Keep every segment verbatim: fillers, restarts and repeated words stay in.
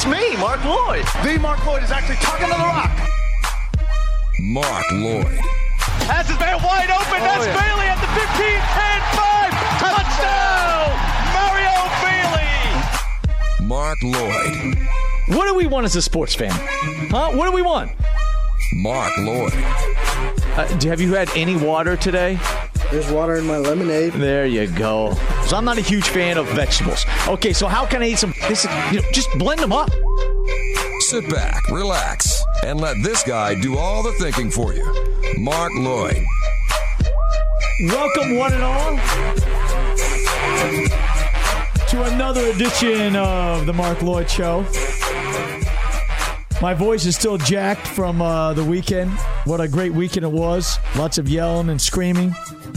me, Mark Lloyd. The Mark Lloyd is actually talking to the rock. Mark Lloyd. Has his man wide open. Oh, That's yeah. Bailey at the fifteen, ten, five. Touchdown! Mario Bailey. Mark Lloyd. What do we want as a sports fan? Huh? What do we want? Mark Lloyd. Uh, do, have you had any water today? There's water in my lemonade. There you go. So I'm not a huge fan of vegetables. Okay, so how can I eat some? This, you know, just blend them up. Sit back, relax, and let this guy do all the thinking for you. Mark Lloyd. Welcome, one and all, to another edition of the Mark Lloyd Show. My voice is still jacked from uh, the weekend. What a great weekend it was. Lots of yelling and screaming.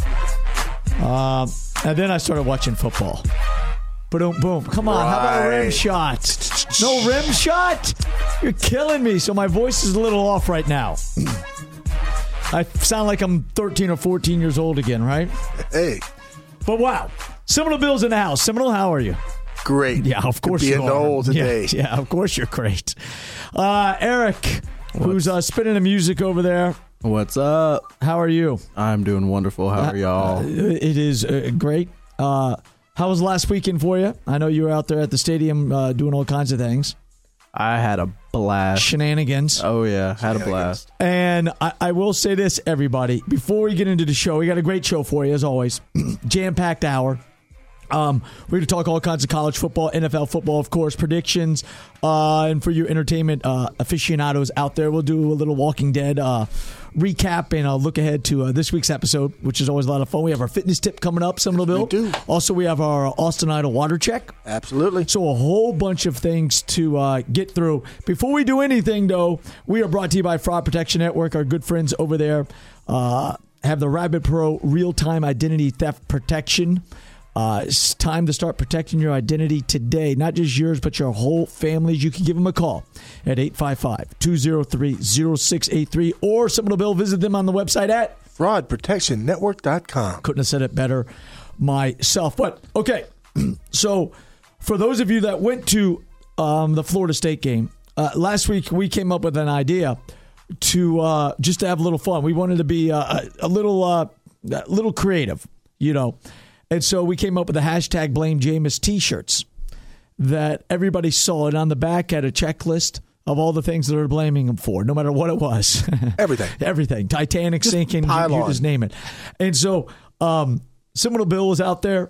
Uh, and then I started watching football. Boom, boom. Come on, right. How about a rim shot? No rim shot? You're killing me. So my voice is a little off right now. I sound like I'm thirteen or fourteen years old again, right? Hey. But wow. Seminole Bill's in the house. Seminole, how are you? Great. Yeah, of course you are. Being old today. Yeah, yeah, of course you're great. Uh, Eric, What's... who's uh, spinning the music over there. What's up? How are you? I'm doing wonderful. How are y'all? Uh, it is uh, great. Uh, how was last weekend for you? I know you were out there at the stadium uh, doing all kinds of things. I had a blast. Shenanigans. Oh, yeah. Had a blast. And I, I will say this, everybody. Before we get into the show, we got a great show for you, as always. Jam-packed hour. Um, we're going to talk all kinds of college football, N F L football, of course, predictions. Uh, and for your entertainment uh, aficionados out there, we'll do a little Walking Dead uh, recap and a look ahead to uh, this week's episode, which is always a lot of fun. We have our fitness tip coming up, Seminole Bill. We do. Also, we have our Austin Idol water check. Absolutely. So a whole bunch of things to uh, get through. Before we do anything, though, we are brought to you by Fraud Protection Network. Our good friends over there uh, have the Rabbit Pro real-time identity theft protection. Uh, it's time to start protecting your identity today. Not just yours, but your whole family's. You can give them a call at eight five five, two oh three, oh six eight three or Seminole Bill. Visit them on the website at fraud protection network dot com. Couldn't have said it better myself. But, okay, so for those of you that went to um, the Florida State game, uh, last week we came up with an idea to uh, just to have a little fun. We wanted to be uh, a, a little, uh, a little creative, you know. And so we came up with the hashtag Blame Jameis t-shirts that everybody saw. And on the back had a checklist of all the things that are blaming him for, no matter what it was. Everything. Everything. Titanic just sinking, you, you just name it. And so um, Seminole Bill was out there.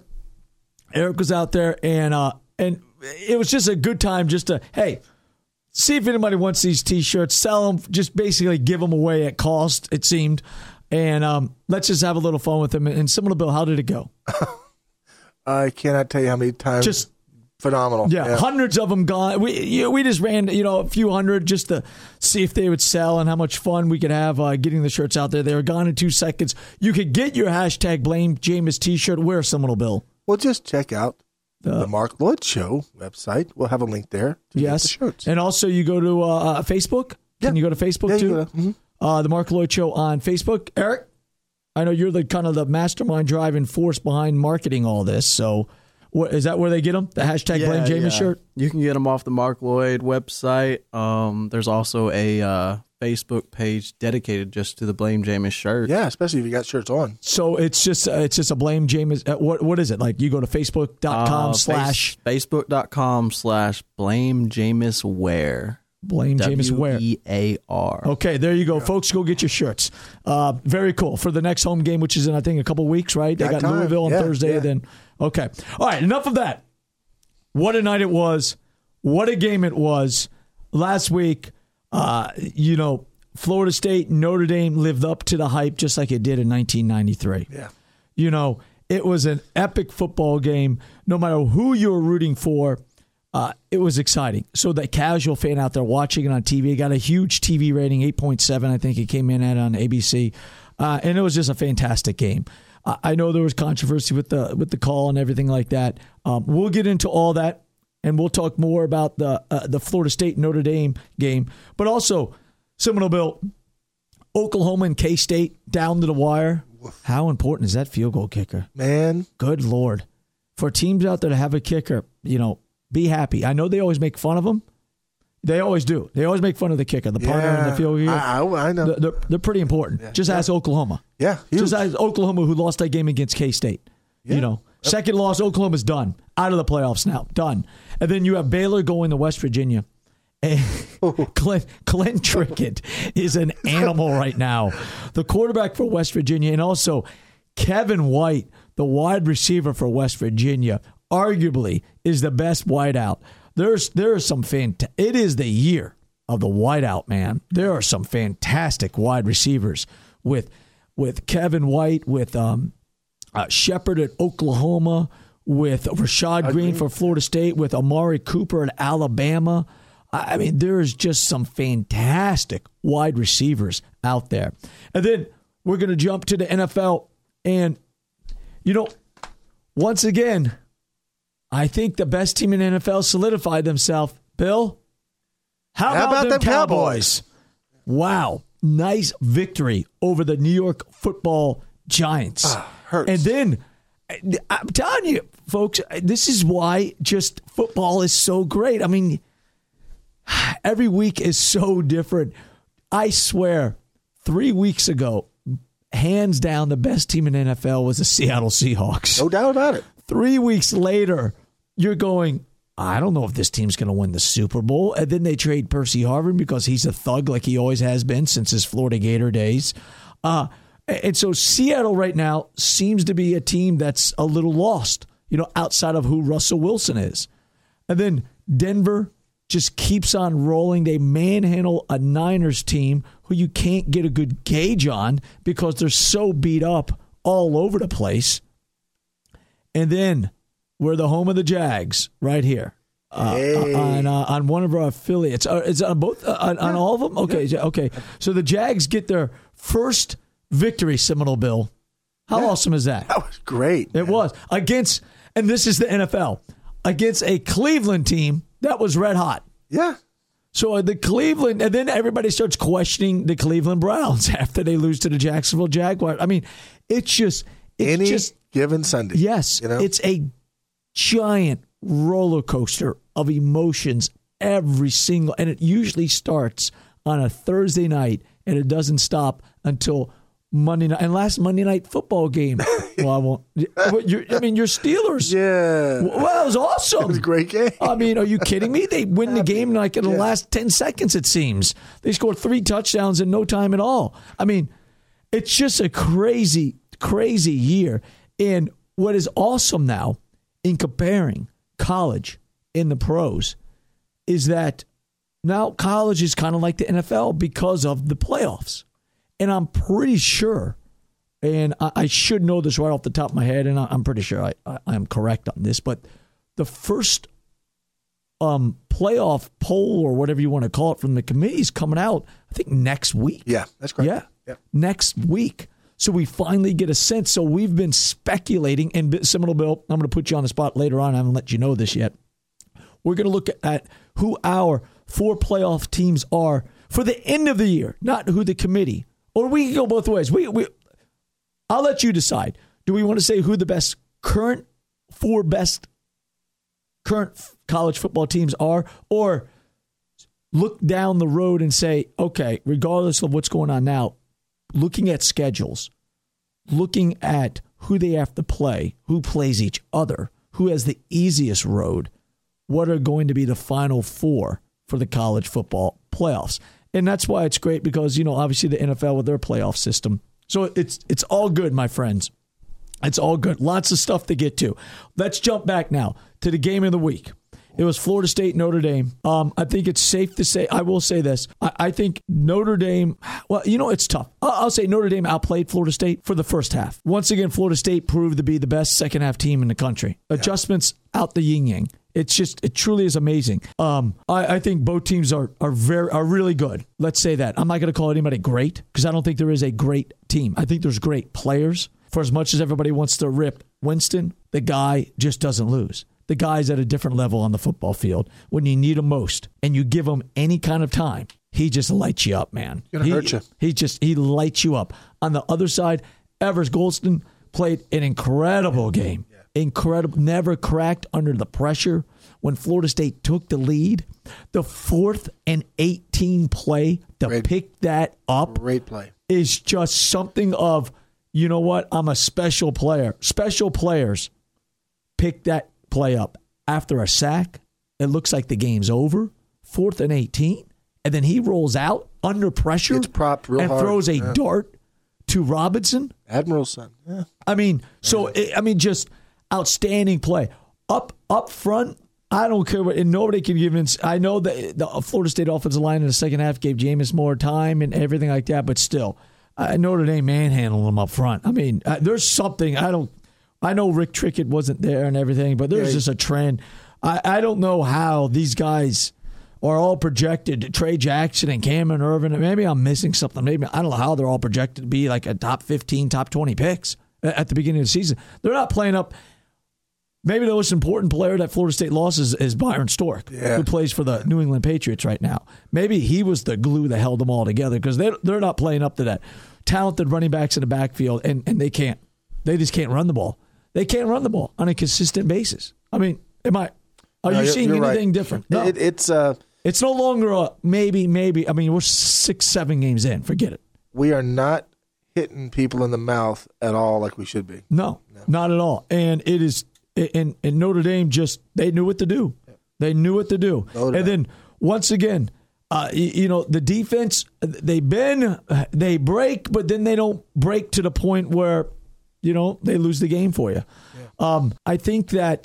Eric was out there. And, uh, and it was just a good time just to, hey, see if anybody wants these t-shirts. Sell them. Just basically give them away at cost, it seemed. And um, let's just have a little fun with them. And Seminole Bill, how did it go? I cannot tell you how many times. Just phenomenal. Yeah, yeah. Hundreds of them gone. We you know, we just ran you know a few hundred just to see if they would sell and how much fun we could have uh, getting the shirts out there. They were gone in two seconds. You could get your hashtag Blame Jameis t-shirt. Where, Seminole Bill? Well, just check out the, the Mark Lloyd Show website. We'll have a link there to yes. get the shirts. And also you go to uh, Facebook. Yeah. Can you go to Facebook yeah, too? You go to, mm-hmm. Uh, the Mark Lloyd Show on Facebook. Eric, I know you're the kind of the mastermind driving force behind marketing all this. So what, is that where they get them? The hashtag yeah, Blame Jameis yeah. shirt? You can get them off the Mark Lloyd website. Um, there's also a uh, Facebook page dedicated just to the Blame Jameis shirt. Yeah, especially if you got shirts on. So it's just uh, it's just a Blame Jameis. Uh, what What is it? Like you go to Facebook.com uh, slash. Facebook.com slash Blame Jameis Wear. Blame Jameis Ware. W E A R. Okay, there you go, yeah. Folks. Go get your shirts. Uh, very cool. For the next home game, which is in, I think, a couple weeks, right? They got, got time. Louisville on yeah, Thursday. Yeah. Then, okay. All right, enough of that. What a night it was. What a game it was. Last week, uh, you know, Florida State, Notre Dame lived up to the hype just like it did in nineteen ninety-three. Yeah. You know, it was an epic football game. No matter who you were rooting for, Uh, it was exciting. So the casual fan out there watching it on T V got a huge T V rating, eight point seven. I think it came in at on A B C, uh, and it was just a fantastic game. Uh, I know there was controversy with the with the call and everything like that. Um, we'll get into all that, and we'll talk more about the uh, the Florida State Notre Dame game, but also Seminole Bill, Oklahoma and K-State down to the wire. How important is that field goal kicker? Man, good Lord, for teams out there to have a kicker, you know. Be happy. I know they always make fun of them, They always do. They always make fun of the kicker, the punter, yeah, and the field kicker. I, I, I know. They're, they're pretty important. Yeah. Just yeah. ask Oklahoma. Yeah, huge. Just ask Oklahoma, who lost that game against K-State. Yeah. You know, second loss, Oklahoma's done. Out of the playoffs now. Done. And then you have Baylor going to West Virginia. And Clint, Clint Trickett is an animal right now. The quarterback for West Virginia, and also Kevin White, the wide receiver for West Virginia, arguably is the best wideout. There's there are some fant- It is the year of the wideout, man. There are some fantastic wide receivers with with Kevin White, with um, uh, Shepard at Oklahoma, with Rashad Green for Florida State, with Amari Cooper at Alabama. I mean, there's just some fantastic wide receivers out there. And then we're going to jump to the N F L. And, you know, once again, I think the best team in the N F L solidified themselves. Bill, how, how about, about them them Cowboys? Cowboys? Wow. Nice victory over the New York Football Giants. Ah, hurts. And then, I'm telling you, folks, this is why just football is so great. I mean, every week is so different. I swear, three weeks ago, hands down, the best team in the N F L was the Seattle Seahawks. No doubt about it. Three weeks later, you're going, I don't know if this team's going to win the Super Bowl. And then they trade Percy Harvin because he's a thug like he always has been since his Florida Gator days. Uh, and so Seattle right now seems to be a team that's a little lost, you know, outside of who Russell Wilson is. And then Denver just keeps on rolling. They manhandle a Niners team who you can't get a good gauge on because they're so beat up all over the place. And then we're the home of the Jags right here uh, hey. on uh, on one of our affiliates. Uh, is it on both uh, on, on all of them? Okay, yeah. okay. So the Jags get their first victory, Seminole Bill. How yeah. awesome is that? That was great. It man. was against, and this is the N F L, against a Cleveland team that was red hot. Yeah. So the Cleveland, and then everybody starts questioning the Cleveland Browns after they lose to the Jacksonville Jaguars. I mean, it's just it's any just, given Sunday. Yes, you know? It's a giant roller coaster of emotions every single, and it usually starts on a Thursday night, and it doesn't stop until Monday night. And last Monday night football game, well, I won't. You're, I mean, your Steelers. Yeah. Well, it was awesome. It was a great game. I mean, are you kidding me? They win the game like in the yeah. last ten seconds, it seems. They scored three touchdowns in no time at all. I mean, it's just a crazy, crazy year. And what is awesome now in comparing college and the pros is that now college is kind of like the N F L because of the playoffs. And I'm pretty sure, and I, I should know this right off the top of my head, and I, I'm pretty sure I, I, I'm correct on this, but the first um, playoff poll or whatever you want to call it from the committee is coming out, I think, next week. Yeah, that's correct. Yeah, yeah. next week. So we finally get a sense. So we've been speculating, and Seminole Bill, I'm going to put you on the spot later on. I haven't let you know this yet. We're going to look at who our four playoff teams are for the end of the year, not who the committee. Or we can go both ways. We, we, I'll let you decide. Do we want to say who the best current four best current college football teams are, or look down the road and say, okay, regardless of what's going on now, looking at schedules, looking at who they have to play, who plays each other, who has the easiest road, what are going to be the final four for the college football playoffs? And that's why it's great because, you know, obviously the N F L with their playoff system. So it's it's all good, my friends. It's all good. Lots of stuff to get to. Let's jump back now to the game of the week. It was Florida State, Notre Dame. Um, I think it's safe to say, I will say this. I, I think Notre Dame, well, you know, it's tough. I'll, I'll say Notre Dame outplayed Florida State for the first half. Once again, Florida State proved to be the best second half team in the country. Yeah. Adjustments out the yin-yang. It's just, it truly is amazing. Um, I, I think both teams are are very are really good. Let's say that. I'm not going to call anybody great because I don't think there is a great team. I think there's great players. For as much as everybody wants to rip Winston, the guy just doesn't lose. The guy's at a different level on the football field. When you need him most and you give him any kind of time, he just lights you up, man. Gonna he, hurt you. He just, he lights you up. On the other side, Evers Goldston played an incredible game. incredible, never cracked under the pressure. When Florida State took the lead, the fourth and eighteen play to Great. pick that up Great play. is just something of, you know what, I'm a special player. Special players pick that play up. After a sack, it looks like the game's over, fourth and eighteen, and then he rolls out under pressure It's propped real and hard. throws a Yeah. dart to Robinson. Admiral's son. Yeah. I mean, so it, I mean, just outstanding play up up front. I don't care what, and nobody can give in. I know that the Florida State offensive line in the second half gave Jameis more time and everything like that, but still, uh, Notre Dame manhandled them up front. I mean, uh, there's something I don't. I know Rick Trickett wasn't there and everything, but there's Yeah. just a trend. I, I don't know how these guys are all projected. Trey Jackson and Cameron Irvin. Maybe I'm missing something. Maybe I don't know how they're all projected to be like a top fifteen, top twenty picks at the beginning of the season. They're not playing up. Maybe the most important player that Florida State lost is, is Byron Stork, Yeah. who plays for the New England Patriots right now. Maybe he was the glue that held them all together because they're, they're not playing up to that. Talented running backs in the backfield, and, and they can't. They just can't run the ball. They can't run the ball on a consistent basis. I mean, am I? Are No, you you're- seeing you're anything right. different? No. It, it's uh, It's no longer a maybe, maybe. I mean, we're six, seven games in. Forget it. we are not hitting people in the mouth at all like we should be. No, not at all. And it is, and, and Notre Dame just, they knew what to do. They knew what to do. No doubt. And then once again, uh, you, you know, the defense, they bend, they break, but then they don't break to the point where, you know, they lose the game for you. Yeah. Um, I think that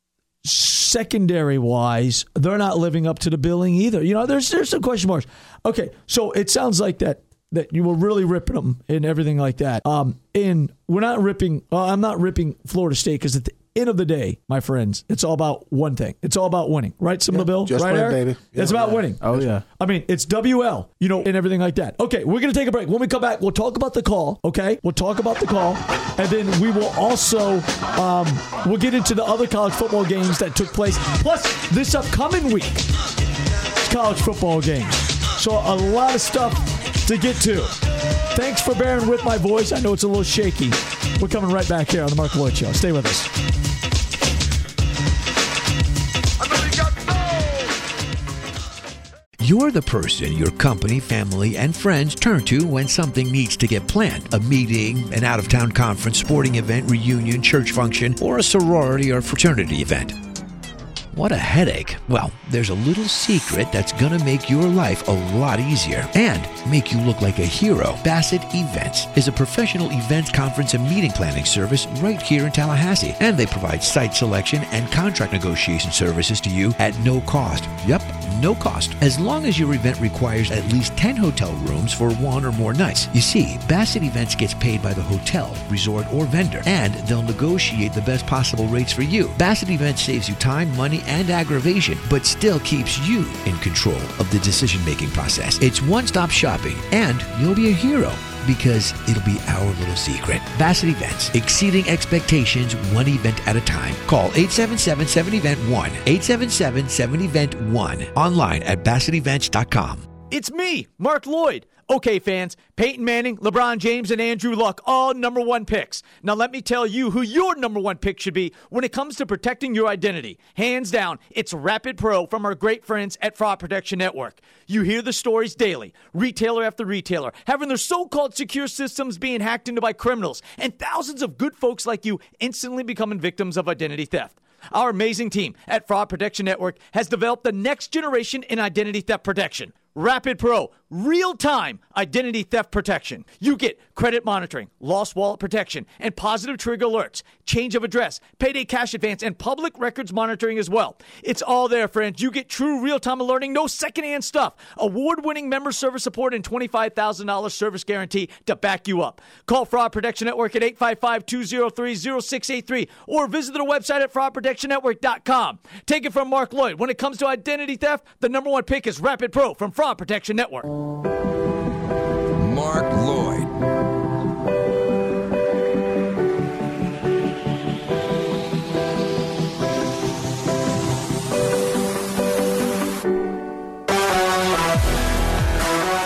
secondary wise, they're not living up to the billing either. You know, there's there's some question marks. Okay, so it sounds like that that you were really ripping them and everything like that. Um, and we're not ripping. Uh, I'm not ripping Florida State because at the end of the day, my friends, it's all about one thing. It's all about winning, right? Some Yeah, of the bill, just right, win, Eric? baby. It's Yeah. about Yeah. winning. Oh, yeah. I mean, it's W L, you know, and everything like that. Okay, we're going to take a break. When we come back, we'll talk about the call, okay? We'll talk about the call, and then we will also, um, we'll get into the other college football games that took place, plus this upcoming week, college football games. So a lot of stuff to get to. Thanks for bearing with my voice. I know it's a little shaky. We're coming right back here on the Mark Lloyd Show. Stay with us. You're the person your company, family, and friends turn to when something needs to get planned. A meeting, an out-of-town conference, sporting event, reunion, church function, or a sorority or fraternity event. What a headache. Well, there's a little secret that's going to make your life a lot easier and make you look like a hero. Bassett Events is a professional events, conference, and meeting planning service right here in Tallahassee. And they provide site selection and contract negotiation services to you at no cost. Yep, no cost. As long as your event requires at least ten hotel rooms for one or more nights. You see, Bassett Events gets paid by the hotel, resort, or vendor, and they'll negotiate the best possible rates for you. Bassett Events saves you time, money, and aggravation, but still keeps you in control of the decision-making process. It's one-stop shopping, and you'll be a hero because it'll be our little secret. Bassett Events, exceeding expectations one event at a time. Call eight seven seven, seven event one, eight seven seven, seven event one, online at bassett events dot com. It's me, Mark Lloyd. Okay, fans, Peyton Manning, LeBron James, and Andrew Luck, all number one picks. Now let me tell you who your number one pick should be when it comes to protecting your identity. Hands down, it's Rapid Pro from our great friends at Fraud Protection Network. You hear the stories daily, retailer after retailer, having their so-called secure systems being hacked into by criminals, and thousands of good folks like you instantly becoming victims of identity theft. Our amazing team at Fraud Protection Network has developed the next generation in identity theft protection. Rapid Pro, real-time identity theft protection. You get credit monitoring, lost wallet protection, and positive trigger alerts, change of address, payday cash advance, and public records monitoring as well. It's all there, friends. You get true real-time alerting, no secondhand stuff, award-winning member service support, and twenty-five thousand dollars service guarantee to back you up. Call Fraud Protection Network at eight five five, two oh three, oh six eight three or visit their website at fraud protection network dot com. Take it from Mark Lloyd. When it comes to identity theft, the number one pick is Rapid Pro from Fraud Protection Network. Mark Lloyd.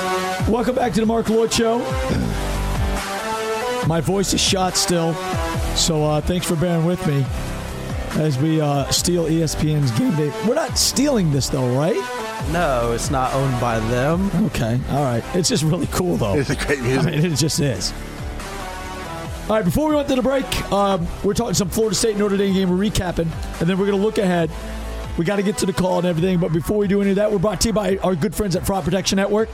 Welcome back to the Mark Lloyd Show. My voice is shot still. So uh, thanks for bearing with me as we uh, steal E S P N's game day. We're not stealing this, though, right? No, it's not owned by them. Okay, all right. It's just really cool, though. It's a great music. I mean, it just is. All right, before we went to the break, um, we're talking some Florida State Notre Dame game. We're recapping, and then we're going to look ahead. We got to get to the call and everything, but before we do any of that, we're brought to you by our good friends at Fraud Protection Network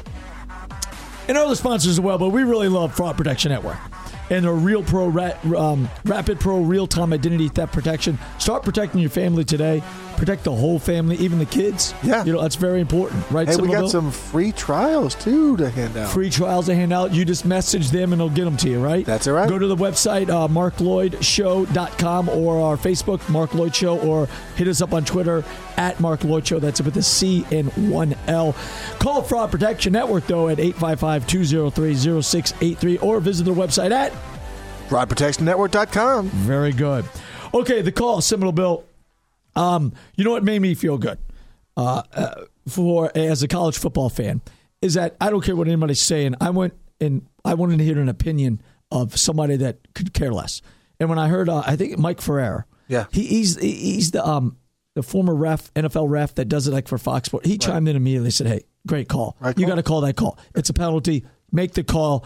and other sponsors as well, but we really love Fraud Protection Network. And their Real Pro, um, Rapid Pro real-time identity theft protection. Start protecting your family today. Protect the whole family, even the kids. Yeah. You know, that's very important, right? Hey, we got Bill? some free trials, too, to hand out. Free trials to hand out. You just message them and they'll get them to you, right? That's all right. Go to the website, uh, mark lloyd show dot com, or our Facebook, Mark Lloyd Show, or hit us up on Twitter, at Mark Lloyd Show. That's with a C and one L. Call Fraud Protection Network, though, at eight five five, two oh three, oh six eight three, or visit their website at fraud protection network dot com. Very good. Okay, the call, Seminole Bill. Um, you know what made me feel good uh, uh, for as a college football fan is that I don't care what anybody's saying. I went and I wanted to hear an opinion of somebody that could care less. And when I heard, uh, I think Mike Ferrer, yeah, he, he's he's the um the former ref, N F L ref that does it like for Fox Sports. He right. chimed in immediately and said, "Hey, great call. Right you got to call that call. It's a penalty. Make the call."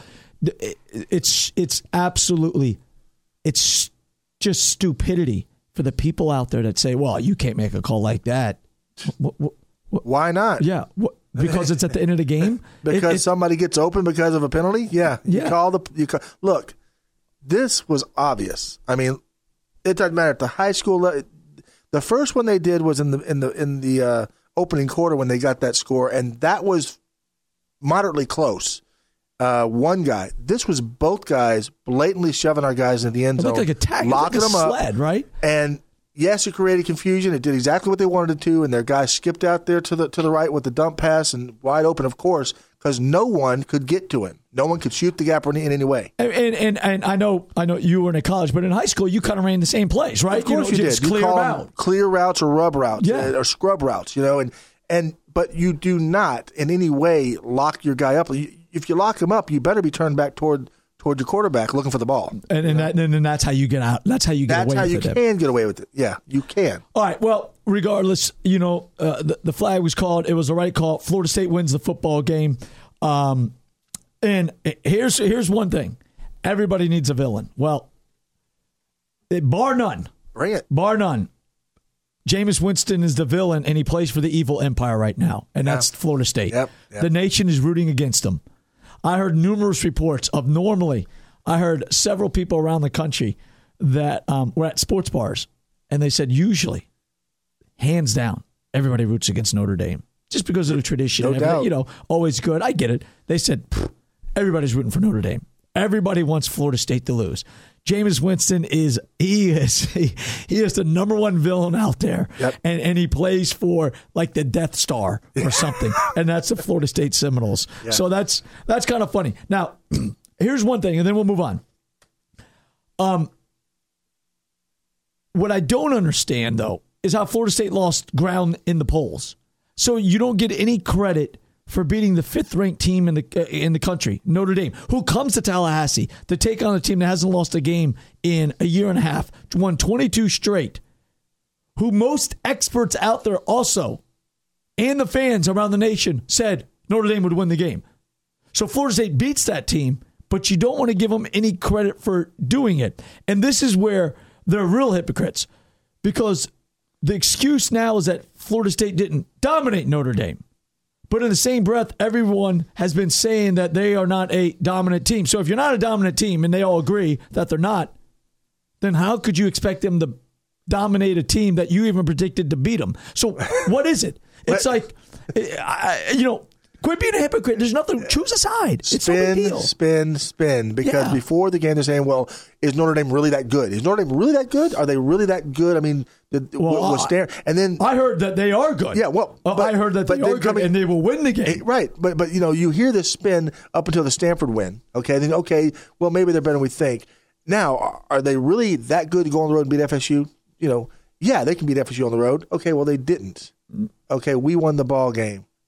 It's it's absolutely it's just stupidity for the people out there that say, "Well, you can't make a call like that." What, what, what? Why not? Yeah, what, because it's at the end of the game. because it, it, somebody gets open because of a penalty. Yeah, yeah. You call the you call, look. This was obvious. I mean, it doesn't matter at the high school level. The first one they did was in the in the in the uh, opening quarter when they got that score, and that was moderately close. Uh, one guy. This was both guys blatantly shoving our guys in the end zone. It looked like a tag, locking like a them sled, up, right? And yes, it created confusion. It did exactly what they wanted it to, and their guy skipped out there to the to the right with the dump pass and wide open, of course, because no one could get to him. No one could shoot the gap in, in any way. And, and and and I know I know you were in college, but in high school you kind of ran the same plays, right? Of course you, know, you did. did. Clear you call out. Clear routes or rub routes, yeah. or scrub routes, you know, and and but you do not in any way lock your guy up. You, if you lock him up, you better be turned back toward toward your quarterback looking for the ball. And and, that, and, and that's how you get out. That's how you get that's away with it. That's how you can get away with it. Yeah, you can. All right. Well, regardless, you know, uh, the, the flag was called. It was the right call. Florida State wins the football game. Um, and here's here's one thing. Everybody needs a villain. Well, it, bar none. Bring it. Bar none. Jameis Winston is the villain, and he plays for the evil empire right now, and that's yeah. Florida State. Yep, yep. The nation is rooting against him. I heard numerous reports of normally, I heard several people around the country that um, were at sports bars, and they said usually, hands down, everybody roots against Notre Dame just because of the tradition. No doubt. You know, always good. I get it. They said everybody's rooting for Notre Dame. Everybody wants Florida State to lose. Jameis Winston is he is he, he is the number one villain out there, yep. and and he plays for like the Death Star or something, and that's the Florida State Seminoles. Yeah. So that's that's kind of funny. Now, here's one thing, and then we'll move on. Um, what I don't understand though is how Florida State lost ground in the polls. So you don't get any credit for beating the fifth-ranked team in the uh, in the country, Notre Dame, who comes to Tallahassee to take on a team that hasn't lost a game in a year and a half, won twenty-two straight, who most experts out there also, and the fans around the nation, said Notre Dame would win the game. So Florida State beats that team, but you don't want to give them any credit for doing it. And this is where they're real hypocrites, because the excuse now is that Florida State didn't dominate Notre Dame. But in the same breath, everyone has been saying that they are not a dominant team. So if you're not a dominant team, and they all agree that they're not, then how could you expect them to dominate a team that you even predicted to beat them? So what is it? It's like, you know, quit being a hypocrite. There's nothing. Choose a side. It's spin, no big deal. spin, spin. Because yeah. before the game, they're saying, "Well, is Notre Dame really that good? Is Notre Dame really that good? Are they really that good?" I mean, the, well, was Stan- and then I heard that they are good. Yeah, well, uh, but, I heard that they are good, coming, and they will win the game. It, right, but but you know, you hear this spin up until the Stanford win. Okay, then okay, well, maybe they're better than we think. Now, are they really that good to go on the road and beat F S U? You know, yeah, they can beat F S U on the road. Okay, well, they didn't. Okay, we won the ball game.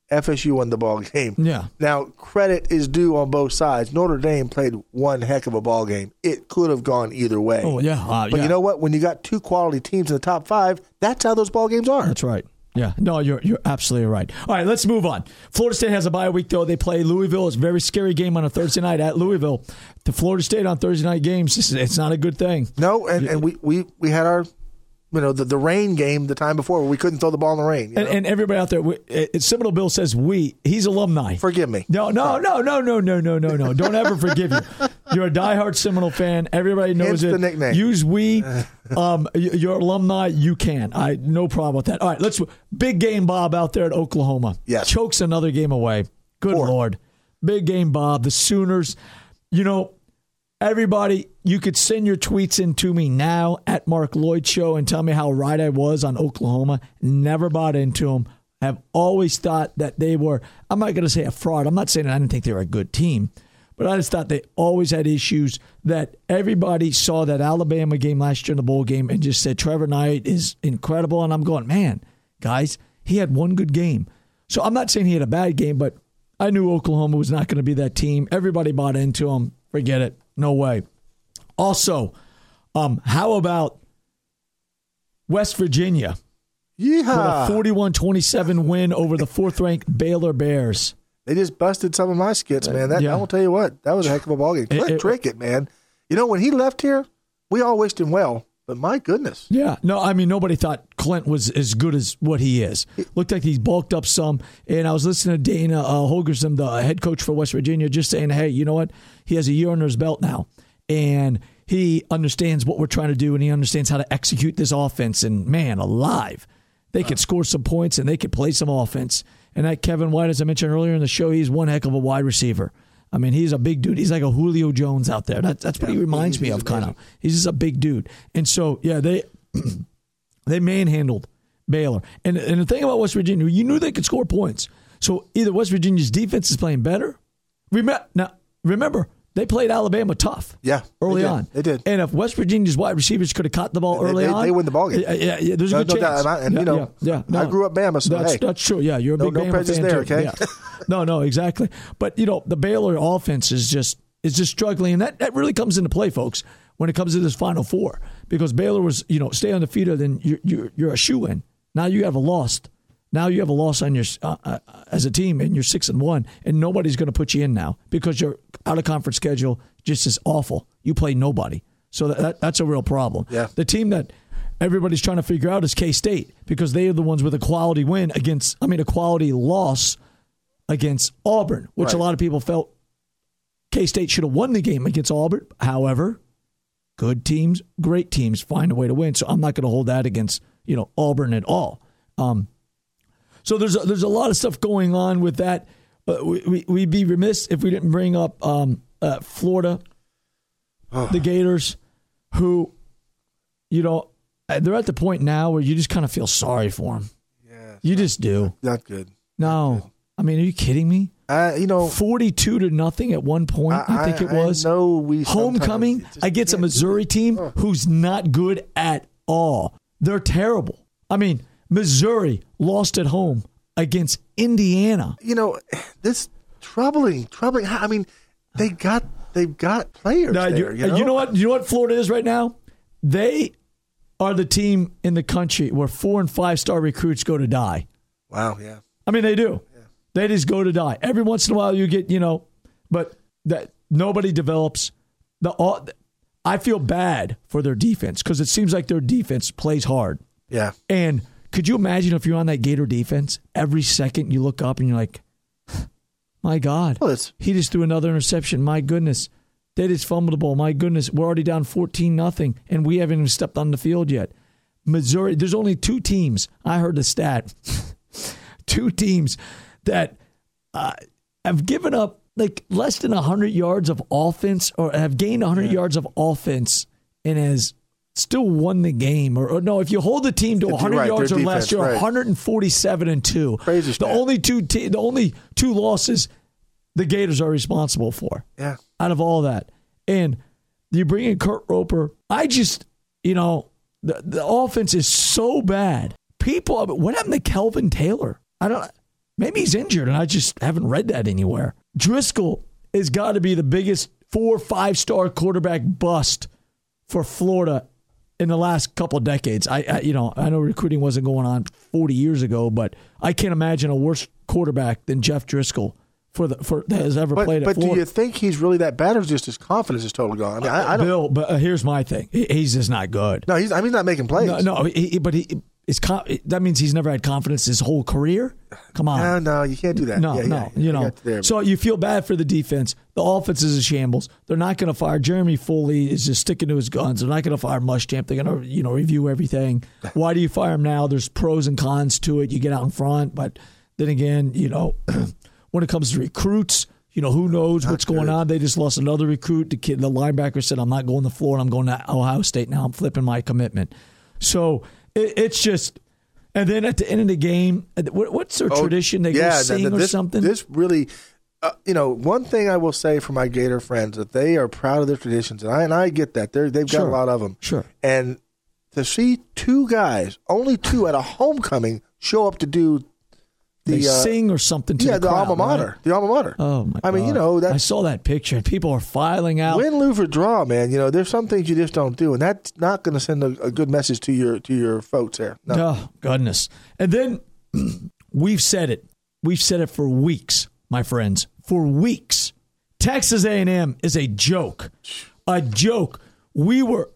F S U won the ball game. Yeah. Now, credit is due on both sides. Notre Dame played one heck of a ball game. It could have gone either way. Oh, yeah. Uh, but yeah. you know what? When you got two quality teams in the top five, that's how those ball games are. That's right. Yeah. No, you're you're absolutely right. All right, let's move on. Florida State has a bye week, though. They play Louisville. It's a very scary game on a Thursday night at Louisville. The Florida State on Thursday night games, this is, it's not a good thing. No, and, and we, we, we had our, you know, the, the rain game the time before where we couldn't throw the ball in the rain. You know? and, and everybody out there, we, it, Seminole Bill says we. He's alumni. Forgive me. No, no, no, no, no, no, no, no, no. Don't ever forgive you. You're a diehard Seminole fan. Everybody knows Hence it. the nickname. Use we. Um, your alumni, you can. I no problem with that. All right, let's. Big game, Bob, out there at Oklahoma. Yes. Chokes another game away. Good Four. Lord. Big game, Bob. The Sooners. You know, everybody, you could send your tweets in to me now at Mark Lloyd Show and tell me how right I was on Oklahoma. Never bought into them. Have always thought that they were, I'm not going to say a fraud. I'm not saying I didn't think they were a good team, but I just thought they always had issues that everybody saw that Alabama game last year in the bowl game and just said Trevor Knight is incredible. And I'm going, man, guys, he had one good game. So I'm not saying he had a bad game, but I knew Oklahoma was not going to be that team. Everybody bought into him. Forget it. No way. Also, um, how about West Virginia? Yeehaw. With a forty-one twenty-seven win over the fourth-ranked Baylor Bears. They just busted some of my skits, man. That yeah. I will tell you what, that was a heck of a ball game. Clint Trickett, man. You know, when he left here, we all wished him well, but my goodness. Yeah. No, I mean, nobody thought Clint was as good as what he is. Looked like he's bulked up some. And I was listening to Dana uh, Holgorsen, the head coach for West Virginia, just saying, hey, you know what? He has a year under his belt now. And he understands what we're trying to do, and he understands how to execute this offense. And, man, alive. They could score some points, and they could play some offense. And that Kevin White, as I mentioned earlier in the show, he's one heck of a wide receiver. I mean, he's a big dude. He's like a Julio Jones out there. That, that's what yeah, he reminds me of, kind of. He's just a big dude. And so, yeah, they they manhandled Baylor. And, and the thing about West Virginia, you knew they could score points. So either West Virginia's defense is playing better. Remember, now, remember, they played Alabama tough yeah, early they on. They did. And if West Virginia's wide receivers could have caught the ball they, early they, on. They win the ball game. Yeah, yeah, yeah there's a no, good no chance. Doubt. And, I, and yeah, you know, yeah, yeah, no, I grew up Bama, so that's, hey. that's true. Yeah, you're a no, big no Bama prejudice fan there, too. okay? Yeah. No, no, exactly. But, you know, the Baylor offense is just is just struggling. And that, that really comes into play, folks, when it comes to this Final Four. Because Baylor was, you know, stay undefeated, then you're, you're, you're a shoo-in. Now you have a loss. Now you have a loss on your uh, uh, as a team, and you're six and one, and nobody's going to put you in now because your out of conference schedule just is awful. You play nobody, so that, that that's a real problem. Yeah. The team that everybody's trying to figure out is K-State because they are the ones with a quality win against. I mean, a quality loss against Auburn, which right. a lot of people felt K-State should have won the game against Auburn. However, good teams, great teams find a way to win. So I'm not going to hold that against you know Auburn at all. Um, So there's a, there's a lot of stuff going on with that. Uh, we, we, we'd be remiss if we didn't bring up um, uh, Florida, oh. the Gators, who, you know, they're at the point now where you just kind of feel sorry for them. Yeah, you just do. Not good. No. Not good. I mean, are you kidding me? Uh, you know, forty-two to nothing at one point, I, I think it was. I know we Homecoming against a Missouri team oh. who's not good at all. They're terrible. I mean, Missouri lost at home against Indiana. You know, this troubling, troubling. I mean, they got they've got players now, there. You know? you know what? You know what Florida is right now? They are the team in the country where four and five star recruits go to die. Wow. Yeah. I mean, they do. Yeah. They just go to die. Every once in a while, you get you know, but that nobody develops. The all, I feel bad for their defense because it seems like their defense plays hard. Yeah. And could you imagine if you're on that Gator defense, every second you look up and you're like, my God, well, it's, he just threw another interception. My goodness. They just fumbled the ball. My goodness. We're already down fourteen nothing, and we haven't even stepped on the field yet. Missouri, there's only two teams. I heard the stat. two teams that uh, have given up like less than one hundred yards of offense or have gained one hundred yeah. yards of offense and has still won the game, or, or no, if you hold the team to one hundred right, yards or defense, less, you're right. one forty-seven and two. Crazy the stat. only two, te- the only two losses the Gators are responsible for. Yeah, out of all that, and you bring in Kurt Roper. I just, you know, the the offense is so bad. People, what happened to Kelvin Taylor? I don't. Maybe he's injured, and I just haven't read that anywhere. Driscoll has got to be the biggest four or five-star quarterback bust for Florida in the last couple of decades. I, I, you know, I know recruiting wasn't going on forty years ago, but I can't imagine a worse quarterback than Jeff Driscoll for the for that has ever but, played at but Florida. But do you think he's really that bad, or just his confidence is totally gone? I mean, I, I don't. Bill, but uh, here's my thing: he, he's just not good. No, he's. I mean, he's not making plays. No, no he, but he. Is con- that means he's never had confidence his whole career? Come on. No, no, you can't do that. No, yeah, no, yeah, you know. there, so you feel bad for the defense. The offense is a shambles. They're not going to fire. Jeremy Foley is just sticking to his guns. They're not going to fire Muschamp. They're going to, you know, review everything. Why do you fire him now? There's pros and cons to it. You get out in front, but then again, you know, when it comes to recruits, you know, who knows not what's going good. on? They just lost another recruit. The kid, the linebacker said, "I'm not going to Florida. I'm going to Ohio State now. I'm flipping my commitment." So it, it's just. And then at the end of the game, what's their oh, tradition? They yeah, go sing this, or something? This really, uh, you know, one thing I will say for my Gator friends, that they are proud of their traditions. And I, and I get that. They're, they've got sure. a lot of them. Sure. And to see two guys, only two at a homecoming, show up to do the. They uh, sing or something to yeah, the, the crowd, alma mater. Right? The alma mater. Oh, my I mean, God. you know. That's, I saw that picture. People are filing out. Win, lose, or draw, man. You know, there's some things you just don't do. And that's not going to send a, a good message to your to your folks there. No. Oh, goodness. And then we've said it. We've said it for weeks, my friends. For weeks. Texas A and M is a joke. A joke. We were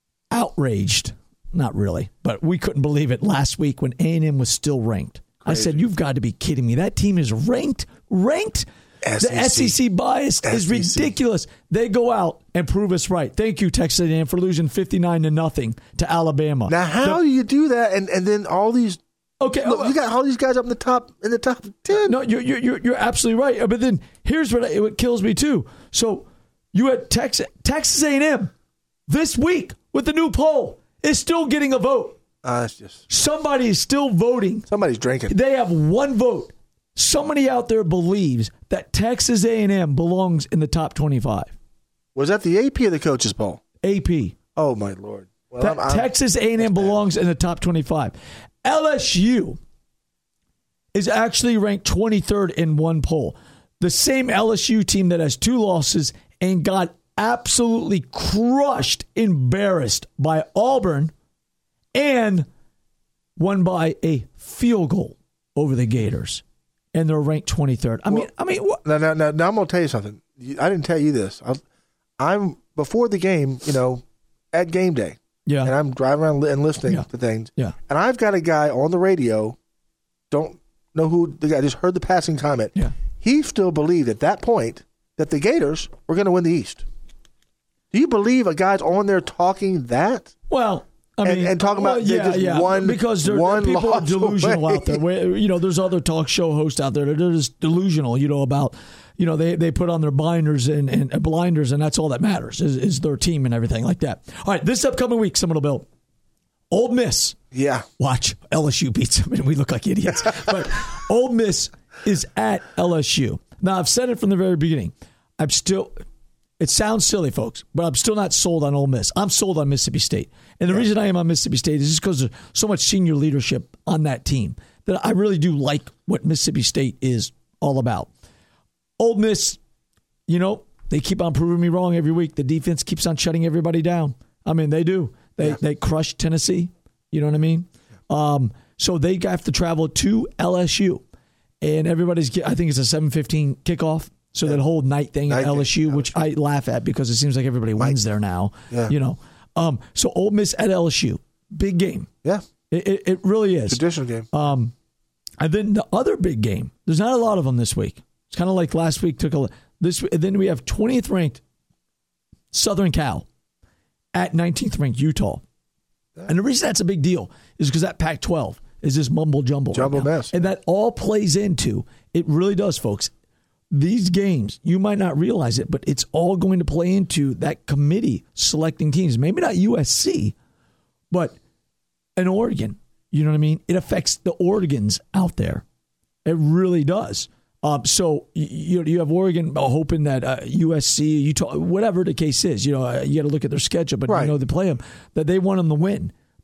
outraged. Not really, but we couldn't believe it last week when A and M was still ranked. Crazy. I said, you've got to be kidding me. That team is ranked, ranked. S E C. The S E C bias S E C. Is ridiculous. They go out and prove us right. Thank you, Texas A and M, for losing fifty-nine to nothing to Alabama. Now, how the, do you do that? And and then all these. Okay, look, you got all these guys up in the top in the top ten. No, you're you're you're absolutely right. But then here's what it, what kills me too. So you had Texas Texas A and M this week with the new poll is still getting a vote. Uh, it's just somebody is still voting. Somebody's drinking. They have one vote. Somebody out there believes that Texas A and M belongs in the top twenty-five. Was that the A P or the coaches poll? A P. Oh my Lord! Well, that I'm, I'm, Texas A and M belongs in the top twenty-five. L S U is actually ranked twenty-third in one poll. The same L S U team that has two losses and got absolutely crushed, embarrassed by Auburn, and won by a field goal over the Gators, and they're ranked twenty-third. I well, mean, I mean, what? Now, now, now, now I'm going to tell you something. I didn't tell you this. I, I'm before the game, you know, at game day. Yeah. And I'm driving around and listening yeah. to things. Yeah. And I've got a guy on the radio. Don't know who the guy. Just heard the passing comment. Yeah. He still believed at that point that the Gators were going to win the East. Do you believe a guy's on there talking that? Well, I mean, and, and talking well, about yeah, just yeah. one because there, one people are delusional away. out there. Where, you know, there's other talk show hosts out there that are just delusional. You know about, you know, they, they put on their binders and, and blinders, and that's all that matters is, is their team and everything like that. All right, this upcoming week, Seminole Bill, Ole Miss. Yeah, watch L S U beats them, and we look like idiots. But Ole Miss is at L S U. Now, I've said it from the very beginning. I'm still. It sounds silly, folks, but I'm still not sold on Ole Miss. I'm sold on Mississippi State. And the yeah. reason I am on Mississippi State is just because there's so much senior leadership on that team that I really do like what Mississippi State is all about. Ole Miss, you know, they keep on proving me wrong every week. The defense keeps on shutting everybody down. I mean, they do. They yeah. they crush Tennessee. You know what I mean? Um, so they have to travel to L S U. And everybody's, I think it's a seven fifteen kickoff. So yeah. that whole night thing at night L S U, which I laugh at because it seems like everybody wins there now. Yeah. You know, um, so Ole Miss at L S U, big game. Yeah, it, it, it really is. Traditional game. Um, and then the other big game. There's not a lot of them this week. It's kind of like last week took a this. And then we have twentieth ranked Southern Cal at nineteenth ranked Utah. Yeah. And the reason that's a big deal is because that Pac twelve is this mumble jumble, jumble right mess, and that all plays into it. Really does, folks. These games, you might not realize it, but it's all going to play into that committee selecting teams. Maybe not U S C, but an Oregon. You know what I mean? It affects the Oregons out there. It really does. Um, so you you have Oregon hoping that uh, U S C, Utah, whatever the case is, you know, uh, you got to look at their schedule, but right. you know they play them, that they want them to win.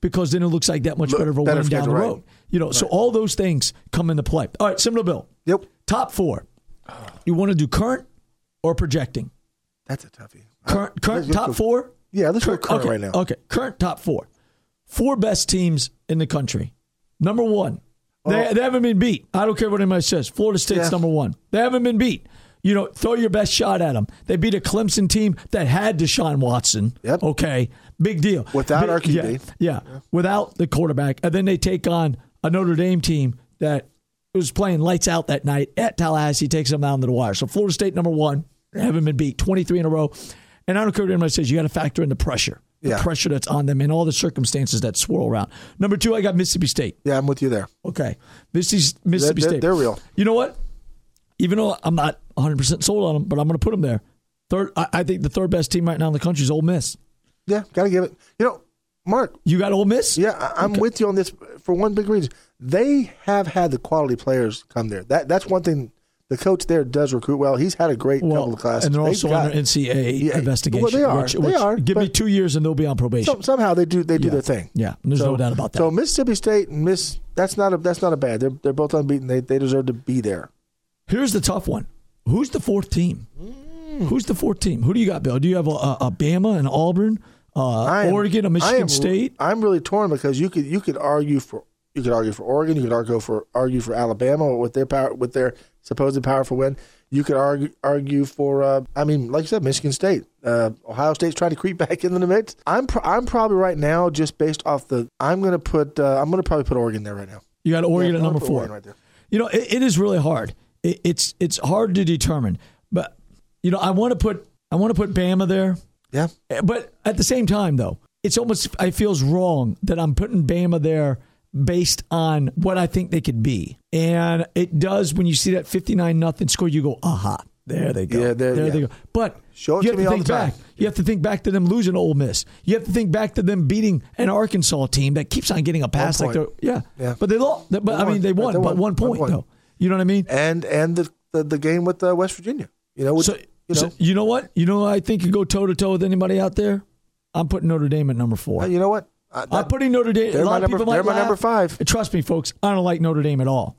because then it looks like that much better of a better win down the schedule, road. right. You know, right. So all those things come into play. All right, Seminole Bill. Yep. Top four. You want to do current or projecting? That's a toughie. Current, current top for, four? Yeah, let's go current okay, right now. Okay, current top four. Four best teams in the country. Number one. They, Oh. they haven't been beat. I don't care what anybody says. Florida State's Yeah. number one. They haven't been beat. You know, throw your best shot at them. They beat a Clemson team that had Deshaun Watson. Yep. Okay, big deal. Without big, our Q B. Yeah, yeah, yeah, without the quarterback. And then they take on a Notre Dame team that was playing lights out that night at Tallahassee, takes them down to the wire. So Florida State, number one. They haven't been beat. twenty-three in a row. And I don't care what anybody says. You got to factor in the pressure. The Yeah. pressure that's on them and all the circumstances that swirl around. Number two, I got Mississippi State. Yeah, I'm with you there. Okay. Mississippi, Mississippi They're- State. they're real. You know what? Even though I'm not one hundred percent sold on them, but I'm going to put them there. Third, I, I think the third best team right now in the country is Ole Miss. Yeah, got to give it. You know, Mark. You got Ole Miss? Yeah, I, I'm Okay. with you on this for one big reason. They have had the quality players come there. That That's one thing. The coach there does recruit well. He's had a great Well, couple of classes. and they're They've also got- under N C A A Yeah, investigation. well, they are. Which, They which, are, Give me but- two years and they'll be on probation. So, somehow they do they do Yeah. their thing. Yeah, there's so, no doubt about that. So Mississippi State and Miss that's not a that's not a bad. They're they're both unbeaten. They they deserve to be there. Here's the tough one. Who's the fourth team? Mm. Who's the fourth team? Who do you got, Bill? Do you have a, a, a Bama and Auburn, uh, I am- Oregon, a I Michigan am- State? I'm really torn because you could you could argue for you could argue for Oregon. You could argue for argue for Alabama with their power with their supposed powerful win. You could argue argue for uh, I mean, like you said, Michigan State, uh, Ohio State's trying to creep back into the mix. I'm pro- I'm probably right now just based off the I'm going to put uh, I'm going to probably put Oregon there right now. You got Oregon Yeah, at I'll number put four. Oregon right there. You know, it, it is really hard. It, it's it's hard to determine, but you know, I want to put I want to put Bama there. Yeah, But at the same time, though, it's almost it feels wrong that I'm putting Bama there based on what I think they could be, and it does when you see that fifty-nine nothing score. You go, aha, there they go, Yeah, there- there yeah. they go. But Show it you to have me to all think the time. back. You have to think back to them losing to Ole Miss. You have to think back to them beating an Arkansas team that keeps on getting a pass like point. they're yeah, Yeah. But they lost. But I won. mean, they won, They but won. one One point point. though. You know what I mean? and and the the, the game with uh, West Virginia. You know, which, So, you know, so you know what? You know what I think you go toe to toe with anybody out there? I'm putting Notre Dame at number four. uh, you know what? I, I'm that- putting Notre Dame. they're A lot my of number- people might they're my laugh. number five. And trust me, folks, I don't like Notre Dame at all.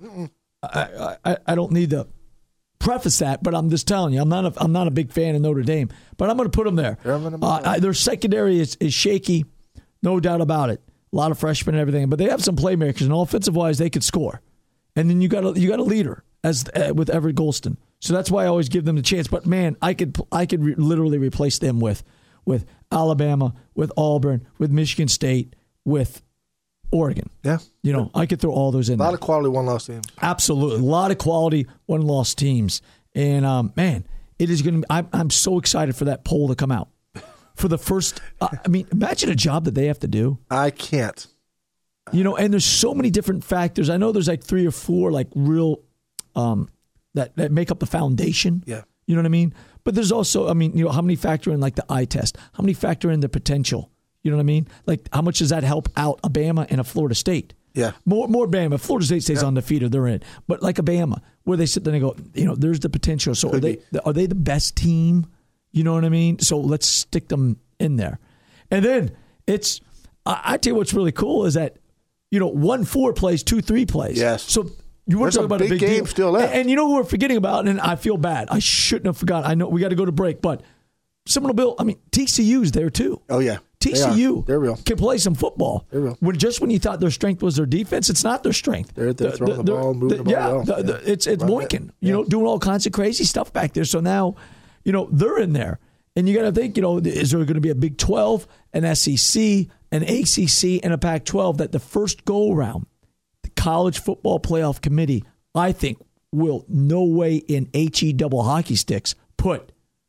I, I, I don't need to preface that, but I'm just telling you, I'm not a, I'm not a big fan of Notre Dame, but I'm going to put them there. They're my number Uh, five. I, their secondary is, is shaky, no doubt about it. A lot of freshmen and everything, but they have some playmakers, and offensive wise, they could score. And then you got a, you got a leader as uh, with Everett Golston, so that's why I always give them the chance. But man, I could I could re- literally replace them with with Alabama, with Auburn, with Michigan State, with Oregon. yeah, You know, I could throw all those in a lot there. of quality one loss teams. Absolutely. A lot of quality, one lost teams. And, um, man, it is going to be, I'm, I'm so excited for that poll to come out. For the first, uh, I mean, imagine a job that they have to do. I can't. You know, and there's so many different factors. I know there's like three or four, like real, um, that, that make up the foundation. Yeah. You know what I mean? But there's also, I mean, you know, how many factor in like the eye test? How many factor in the potential? You know what I mean? Like, how much does that help out a Bama and a Florida State? Yeah. More more Bama. Florida State stays Yeah. undefeated, they're in. But like a Bama, where they sit there and they go, you know, there's the potential. So are Could they be. are they the best team? You know what I mean? So let's stick them in there. And then it's, I, I tell you what's really cool is that, you know, one four plays, two three plays. Yes. So you want There's to talk a about a big big game deal. still left. And, and you know who we're forgetting about, and I feel bad. I shouldn't have forgot. I know we got to go to break, but Seminole Bill, I mean, T C U's there too. Oh yeah, T C U They are. They're real. can play some football. They're real. When just when you thought their strength was their defense, it's not their strength. They're- they're throwing the ball, moving the ball yeah, well. the- the- Yeah. it's it's Run Moinkin, it. you Yeah. know, doing all kinds of crazy stuff back there. So now, you know, they're in there, and you got to think, you know, is there going to be a Big twelve, an S E C, an A C C, and a Pac twelve that the first go around, the College Football Playoff Committee, I think, will no way in he double hockey sticks put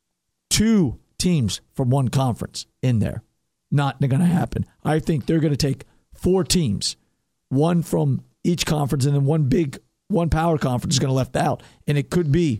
two teams from one conference in there. Not going to happen. I think they're going to take four teams, one from each conference, and then one big, one power conference is going to left out. And it could be,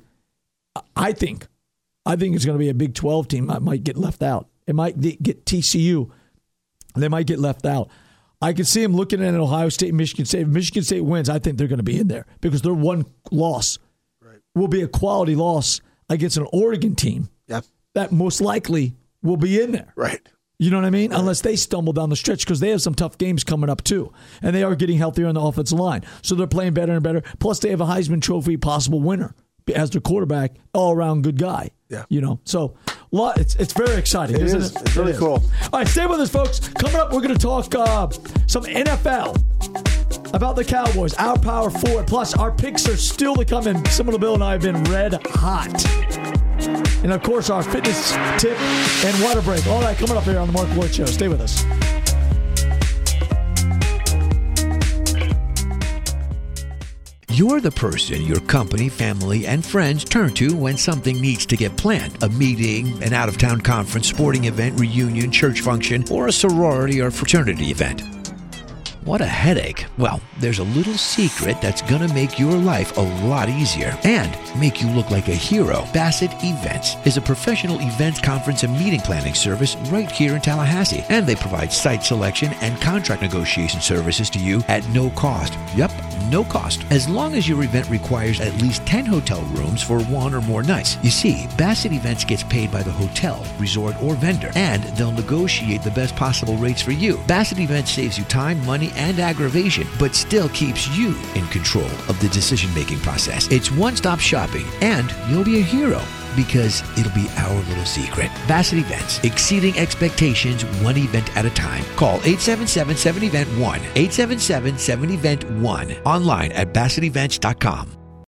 I think, I think it's going to be a Big twelve team that might get left out. It might get T C U. They might get left out. I can see them looking at an Ohio State, Michigan State. If Michigan State wins, I think they're going to be in there because their one loss Right. will be a quality loss against an Oregon team Yeah. that most likely will be in there. Right. You know what I mean? Right. Unless they stumble down the stretch, because they have some tough games coming up too. And they are getting healthier on the offensive line. So they're playing better and better. Plus they have a Heisman Trophy possible winner as their quarterback, all-around good guy. Yeah. You know, so lot, it's it's very exciting, it isn't is. it? It's really it cool. All right, stay with us, folks. Coming up, we're going to talk uh, some N F L about the Cowboys, our power forward. Plus, our picks are still to come in. Similar Bill and I have been red hot. And, of course, our fitness tip and water break. All that coming up here on the Mark Lloyd Show. Stay with us. You're the person your company, family, and friends turn to when something needs to get planned. A meeting, an out-of-town conference, sporting event, reunion, church function, or a sorority or fraternity event. What a headache. Well, there's a little secret that's gonna make your life a lot easier and make you look like a hero. Bassett Events is a professional events, conference, and meeting planning service right here in Tallahassee. And they provide site selection and contract negotiation services to you at no cost. Yep, no cost. As long as your event requires at least ten hotel rooms for one or more nights. You see, Bassett Events gets paid by the hotel, resort, or vendor, and they'll negotiate the best possible rates for you. Bassett Events saves you time, money, and aggravation, but still keeps you in control of the decision-making process. It's one-stop shopping, and you'll be a hero because it'll be our little secret. Bassett Events, exceeding expectations one event at a time. Call eight seven seven, seven event one, eight seven seven, seven event one, online at bassett events dot com.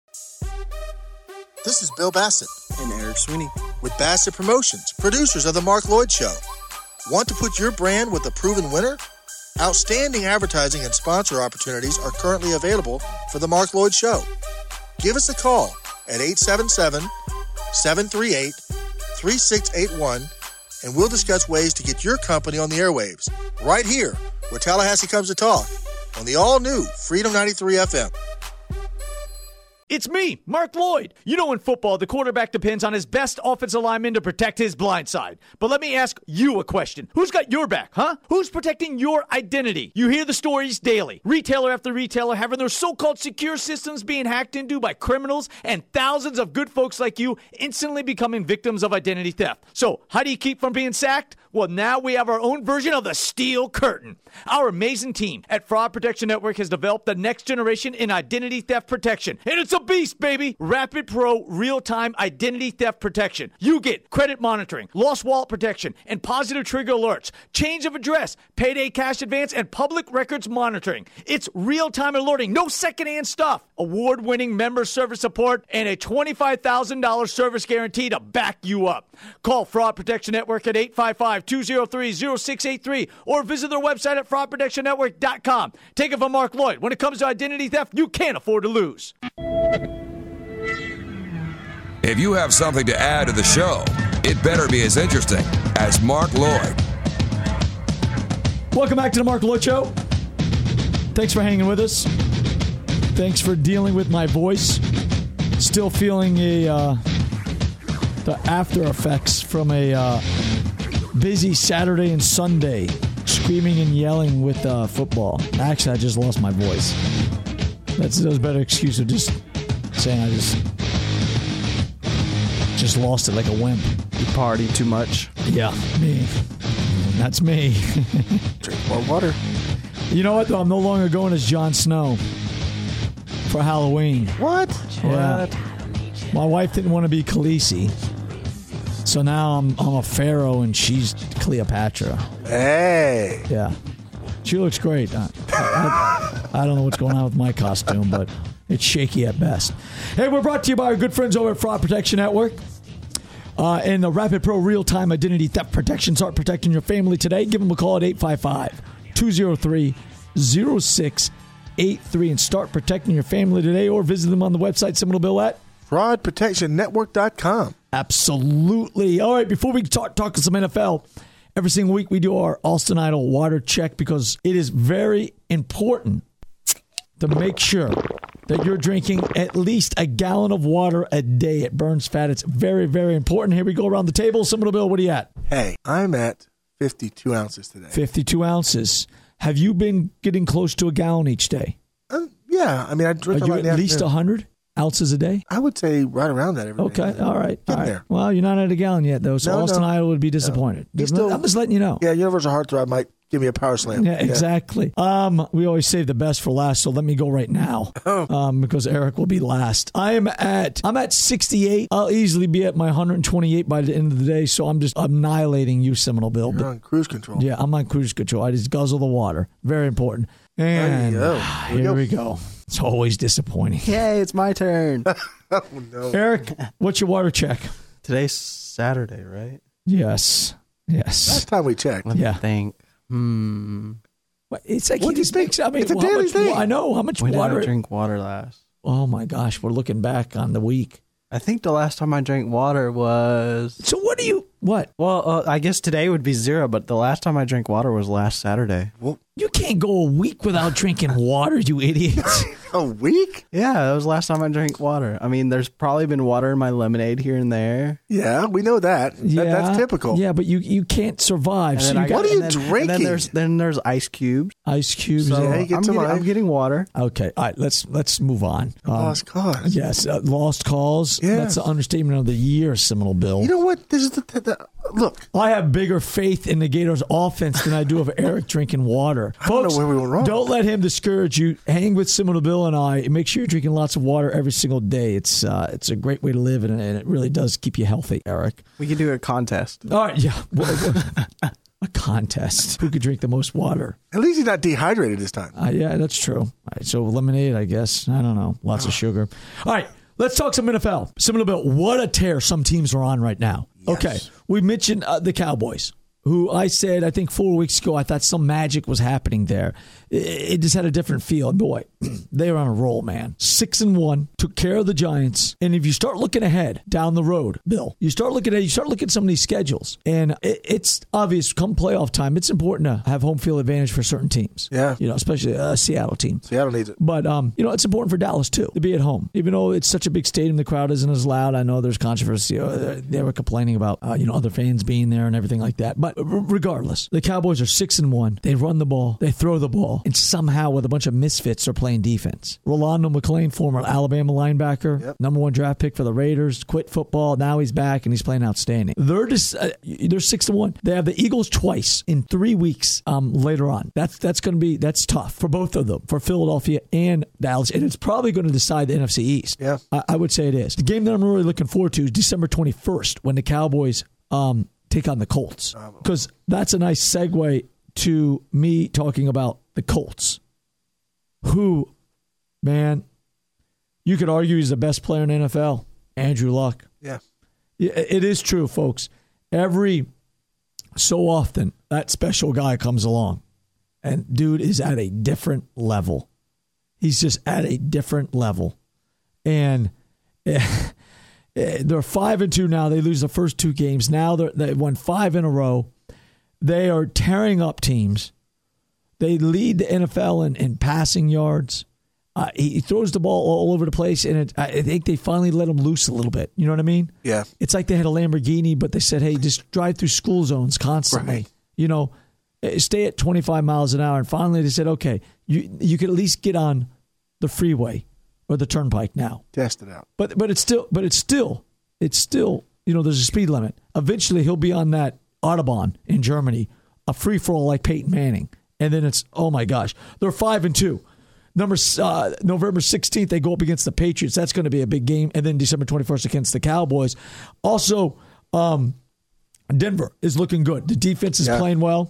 This is Bill Bassett And Eric Sweeney. with Bassett Promotions, producers of The Mark Lloyd Show. Want to put your brand with a proven winner? Outstanding advertising and sponsor opportunities are currently available for The Mark Lloyd Show. Give us a call at eight seven seven, seven three eight, three six eight one and we'll discuss ways to get your company on the airwaves right here where Tallahassee comes to talk on the all-new Freedom ninety-three F M. It's me, Mark Lloyd. You know, in football, the quarterback depends on his best offensive lineman to protect his blind side. But let me ask you a question. Who's got your back, huh? Who's protecting your identity? You hear the stories daily. Retailer after retailer having their so-called secure systems being hacked into by criminals, and thousands of good folks like you instantly becoming victims of identity theft. So, how do you keep from being sacked? Well, now we have our own version of the Steel Curtain. Our amazing team at Fraud Protection Network has developed the next generation in identity theft protection. And it's a beast, baby! Rapid Pro Real-Time Identity Theft Protection. You get credit monitoring, lost wallet protection, and positive trigger alerts, change of address, payday cash advance, and public records monitoring. It's real-time alerting, no secondhand stuff. Award-winning member service support, and a twenty-five thousand dollars service guarantee to back you up. Call Fraud Protection Network at eight five five, two oh three, oh six eight three or visit their website at fraud protection network dot com. Take it from Mark Lloyd. When it comes to identity theft, you can't afford to lose. If you have something to add to the show, it better be as interesting as Mark Lloyd. Welcome back to the Mark Lloyd Show. Thanks for hanging with us. Thanks for dealing with my voice. Still feeling a uh, the after effects from a uh, busy Saturday and Sunday, screaming and yelling with uh, football. Actually, I just lost my voice. That's, that's a better excuse of just saying I just just lost it like a wimp. You party too much. Yeah, me. That's me. Drink more water. You know what, though? I'm no longer going as Jon Snow for Halloween. What? Yeah. My wife didn't want to be Khaleesi. So now I'm I'm a pharaoh and she's Cleopatra. Hey. Yeah. She looks great. I, I, I don't know what's going on with my costume, but it's shaky at best. Hey, we're brought to you by our good friends over at Fraud Protection Network. Uh, and the Rapid Pro Real-Time Identity Theft Protection. Start protecting your family today. Give them a call at eight five five, two oh three, oh six eight three and start protecting your family today, or visit them on the website, Seminole Bill at fraud protection network dot com. Absolutely. All right, before we talk, talk some N F L, every single week we do our Alston Idol water check because it is very important to make sure that you're drinking at least a gallon of water a day. It burns fat. It's very, very important. Here we go around the table. Seminole Bill, what are you at? Hey, I'm at fifty-two ounces today. fifty-two ounces. Have you been getting close to a gallon each day? Uh, yeah, I mean, I drink Are a you lot at in the least afternoon. one hundred? ounces a day? I would say right around that every day. Okay, all right. Getting all right. there. Well, you're not at a gallon yet, though, so No, Austin no. Idol would be disappointed. He's still- I'm just letting you know. Yeah, Universal Heartthrob might give me a power slam. Yeah, exactly. Um, we always save the best for last, so let me go right now um, because Eric will be last. I am at I'm at sixty-eight. I'll easily be at my one hundred twenty-eight by the end of the day, so I'm just annihilating you, Seminole Bill. You're on cruise control. Yeah, I'm on cruise control. I just guzzle the water. Very important. And There you go. Here we here go. we go. It's always disappointing. Yay, it's my turn. Oh, no. Eric, what's your water check? Today's Saturday, right? Yes. Yes. Last time we checked. Let me Yeah. think. Hmm. What- It's like What he do you just think? makes. I mean, It's a how daily much, thing. I know how much When did water. I drink water last? Oh my gosh, we're looking back on the week. I think the last time I drank water was... So what do you? What? Well, uh, I guess today would be zero, but the last time I drank water was last Saturday. You can't go a week without drinking water, you idiots. A week? Yeah, that was the last time I drank water. I mean, there's probably been water in my lemonade here and there. Yeah, we know that. That- Yeah, That's typical. Yeah, but you you can't survive. And So then you I got What are you and then, drinking? And then there's then there's ice cubes. ice cubes. So Yeah, you get I'm, some getting, ice. I'm getting water. Okay, all right. Let's let's move on. Um, Lost cause. Yes, uh, lost cause. Yes. That's the understatement of the year, Seminole Bill. You know what? This is the, the, the look. I have bigger faith in the Gators' offense than I do of Eric drinking water. I don't know Folks, where we went wrong. Don't let him discourage you. Hang with Seminole Bill and I. And make sure you're drinking lots of water every single day. It's uh, it's a great way to live, and, and it really does keep you healthy, Eric. We could do a contest. All right, yeah. A contest. Who could drink the most water? At least he's not dehydrated this time. Uh, yeah, that's true. All right, so lemonade, I guess. I don't know. Lots of sugar. All right, let's talk some N F L. Seminole Bill, what a tear some teams are on right now. Yes. Okay, we mentioned uh, the Cowboys, who I said, I think four weeks ago, I thought some magic was happening there. It, it just had a different feel. And boy, they were on a roll, man. Six and one, took care of the Giants. And if you start looking ahead down the road, Bill, you start looking at you start looking at some of these schedules, and it, it's obvious come playoff time, it's important to have home field advantage for certain teams. Yeah. You know, especially a Seattle team. Seattle needs it. But, um, you know, it's important for Dallas, too, to be at home. Even though it's such a big stadium, the crowd isn't as loud. I know there's controversy. Uh, They were complaining about, uh, you know, other fans being there and everything like that. But r- regardless, the Cowboys are six and one. They run the ball. They throw the ball. And somehow, with a bunch of misfits, are playing defense. Rolando McClain, former Alabama linebacker, Yep. number one draft pick for the Raiders, quit football. Now he's back, and he's playing outstanding. They're just, uh, they're six and one. They have the Eagles twice in three weeks um, later on. That's that's going to be, that's tough for both of them, for Philadelphia and Dallas. And it's probably going to decide the N F C East. Yeah. I, I would say it is. The game that I'm really looking forward to is December twenty-first when the Cowboys um, take on the Colts. Because that's a nice segue to me talking about the Colts, who, man, you could argue he's the best player in the N F L, Andrew Luck. Yeah. Yeah, it is true, folks. Every so often, that special guy comes along, and dude is at a different level. He's just at a different level. And eh, eh, they're five and two now. They lose the first two games. Now they're, they won five in a row. They are tearing up teams. They lead the N F L in, in passing yards. Uh, he, he throws the ball all over the place, and it, I think they finally let him loose a little bit. You know what I mean? Yeah. It's like they had a Lamborghini, but they said, hey, just drive through school zones constantly. Right. You know, eh, stay at twenty-five miles an hour. And finally they said, okay, you you can at least get on the freeway or the turnpike now. Test it out. But but it's still but it's still it's still, you know, there's a speed limit. Eventually he'll be on that Autobahn in Germany, a free for all like Peyton Manning. And then it's, oh my gosh, they're five and two. Number uh, November sixteenth, they go up against the Patriots. That's going to be a big game. And then December twenty-first against the Cowboys. Also, um, Denver is looking good. The defense is Yeah. playing well.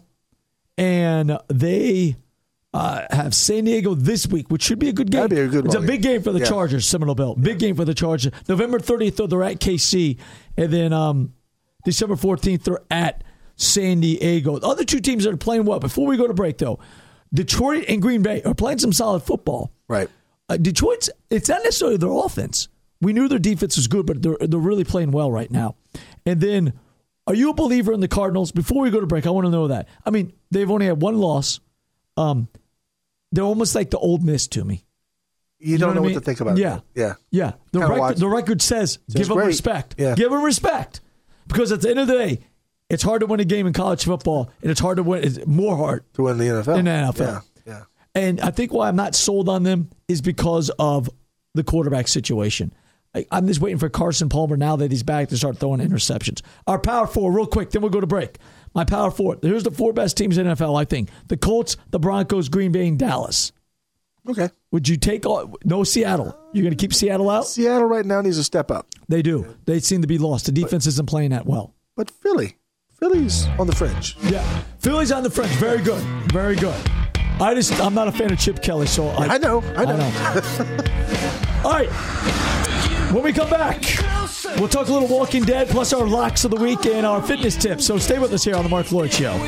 And they uh, have San Diego this week, which should be a good game. That'd be a good It's ball a big game for the Yeah. Chargers, Seminole Bill. Big game for the Chargers. November thirtieth, they're at K C. And then um, December fourteenth, they're at San Diego. The other two teams that are playing well. Before we go to break, though, Detroit and Green Bay are playing some solid football. Right. Uh, Detroit's, it's not necessarily their offense. We knew their defense was good, but they're they're really playing well right now. And then, are you a believer in the Cardinals? Before we go to break, I want to know that. I mean, they've only had one loss. Um, they're almost like the Ole Miss to me. You, don't know know what what I mean? to think about Yeah. it. Yeah. Yeah, the Kinda record, watch- the record says give them great. respect. Yeah. Give them respect. Because at the end of the day, it's hard to win a game in college football, and it's hard to win. It's more hard To win the N F L. in the N F L. Yeah. Yeah. And I think why I'm not sold on them is because of the quarterback situation. I, I'm just waiting for Carson Palmer, now that he's back, to start throwing interceptions. Our power four, real quick, then we'll go to break. My power four, here's the four best teams in the N F L, I think. The Colts, the Broncos, Green Bay, and Dallas. Okay. Would you take all, no Seattle? You're going to keep Seattle out? Seattle right now needs to step up. They do. They seem to be lost. The defense but, isn't playing that well. But Philly. Philly's on the fringe. Yeah. Philly's on the fringe. Very good. Very good. I just, I'm not a fan of Chip Kelly, so I, I know. I know. I know. All right. When we come back, we'll talk a little Walking Dead, plus our locks of the week and our fitness tips. So stay with us here on the Mark Lloyd Show.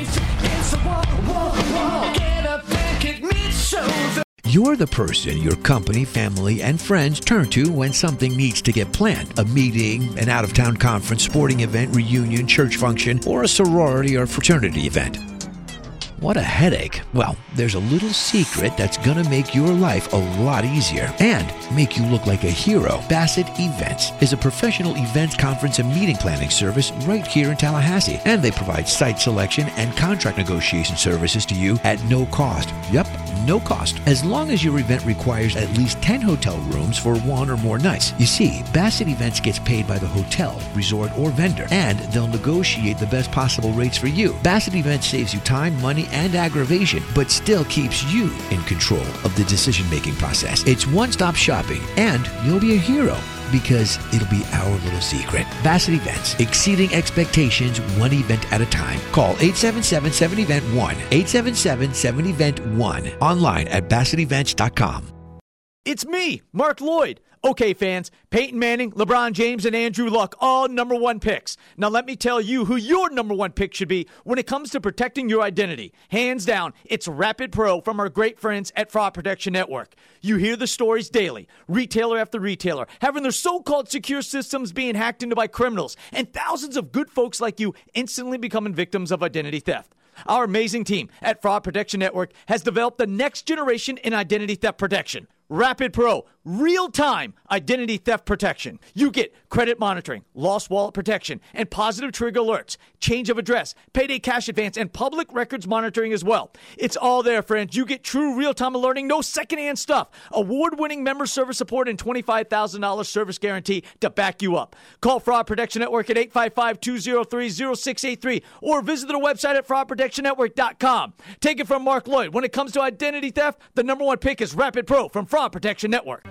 You're the person your company, family, and friends turn to when something needs to get planned. A meeting, an out-of-town conference, sporting event, reunion, church function, or a sorority or fraternity event. What a headache. Well, there's a little secret that's going to make your life a lot easier and make you look like a hero. Bassett Events is a professional events, conference, and meeting planning service right here in Tallahassee. And they provide site selection and contract negotiation services to you at no cost. Yep, no cost. As long as your event requires at least ten hotel rooms for one or more nights. You see, Bassett Events gets paid by the hotel, resort, or vendor, and they'll negotiate the best possible rates for you. Bassett Events saves you time, money, and aggravation, but still keeps you in control of the decision-making process. It's one-stop shopping, and you'll be a hero because it'll be our little secret. Bassett Events, exceeding expectations one event at a time. Call eight seven seven, seven event one, eight seven seven, seven event one, online at bassett events dot com. It's me, Mark Lloyd. Okay, fans, Peyton Manning, LeBron James, and Andrew Luck, all number one picks. Now let me tell you who your number one pick should be when it comes to protecting your identity. Hands down, it's Rapid Pro from our great friends at Fraud Protection Network. You hear the stories daily, retailer after retailer, having their so-called secure systems being hacked into by criminals, and thousands of good folks like you instantly becoming victims of identity theft. Our amazing team at Fraud Protection Network has developed the next generation in identity theft protection. Rapid Pro, real-time identity theft protection. You get credit monitoring, lost wallet protection, and positive trigger alerts, change of address, payday cash advance, and public records monitoring as well. It's all there, friends. You get true real-time alerting, no secondhand stuff, award-winning member service support, and twenty-five thousand dollars service guarantee to back you up. Call Fraud Protection Network at eight five five, two oh three, oh six eight three or visit their website at fraud protection network dot com. Take it from Mark Lloyd. When it comes to identity theft, the number one pick is Rapid Pro from Fraud Protection Network.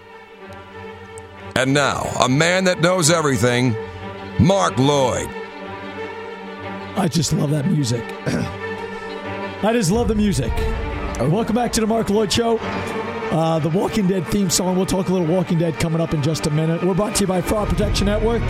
And now, a man that knows everything, Mark Lloyd. I just love that music. I just love the music. Welcome back to the Mark Lloyd Show. Uh, the Walking Dead theme song. We'll talk a little Walking Dead coming up in just a minute. We're brought to you by Fraud Protection Network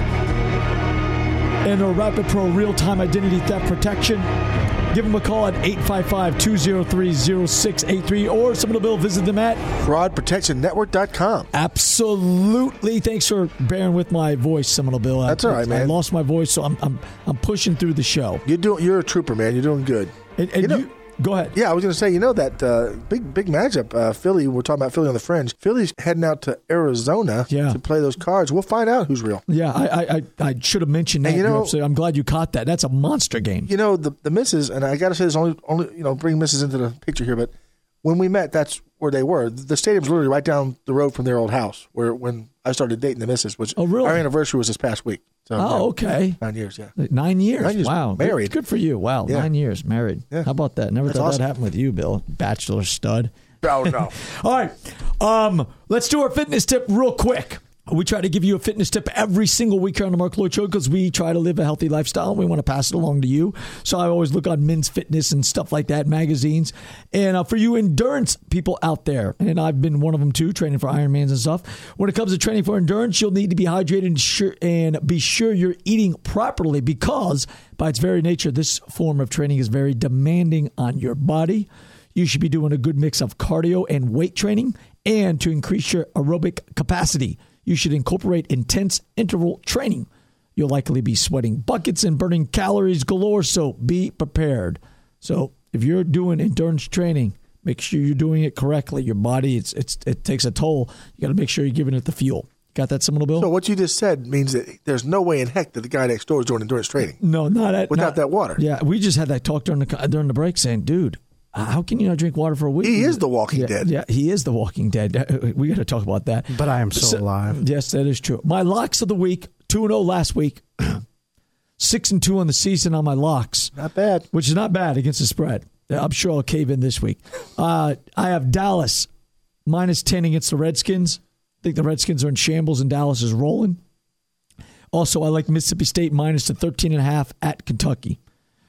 and our Rapid Pro real-time identity theft protection. Give them a call at eight five five, two oh three, oh six eight three or Seminole Bill, visit them at fraud protection network dot com. Absolutely. Thanks for bearing with my voice, Seminole Bill. That's all right, man. I lost my voice, so I'm I'm I'm pushing through the show. You're doing. You're a trooper, man. You're doing good. And, and you know, you, go ahead. Yeah, I was going to say, you know that uh, big big matchup, uh, Philly. We're talking about Philly on the fringe. Philly's heading out to Arizona yeah. to play those cards. We'll find out who's real. Yeah, I I, I should have mentioned that. And you know, so I'm glad you caught that. That's a monster game. You know, the the misses, and I got to say this only only you know bring misses into the picture here, but when we met, that's where they were. The stadium's literally right down the road from their old house, where when I started dating the missus, which oh, really? Our anniversary was this past week. So, oh, yeah, okay. Nine years, yeah. Nine years. Nine years wow. married. Good, good for you. Wow, yeah. Nine years married. Yeah. How about that? Never That's thought awesome. that happened with you, Bill. Bachelor stud. Oh, no. All right. Um, let's do our fitness tip real quick. We try to give you a fitness tip every single week here on the Mark Lloyd Show because we try to live a healthy lifestyle and we want to pass it along to you. So I always look on Men's Fitness and stuff like that, magazines. And uh, for you endurance people out there, and I've been one of them too, training for Ironmans and stuff. When it comes to training for endurance, you'll need to be hydrated and, sure, and be sure you're eating properly because by its very nature, this form of training is very demanding on your body. You should be doing a good mix of cardio and weight training, and to increase your aerobic capacity, you should incorporate intense interval training. You'll likely be sweating buckets and burning calories galore, so be prepared. So if you're doing endurance training, make sure you're doing it correctly. Your body, it's, it's it takes a toll. You got to make sure you're giving it the fuel. Got that, Seminole Bill? So what you just said means that there's no way in heck that the guy next door is doing endurance training. No, not at, without not, that water. Yeah, we just had that talk during the during the break saying, dude, Uh, how can you not drink water for a week? He is the Walking yeah, Dead. Yeah, he is the Walking Dead. We got to talk about that. But I am so, so alive. Yes, that is true. My locks of the week, two and oh last week. six and two on the season on my locks. Not bad. Which is not bad against the spread. I'm sure I'll cave in this week. Uh, I have Dallas minus ten against the Redskins. I think the Redskins are in shambles and Dallas is rolling. Also, I like Mississippi State minus the thirteen and a half at Kentucky.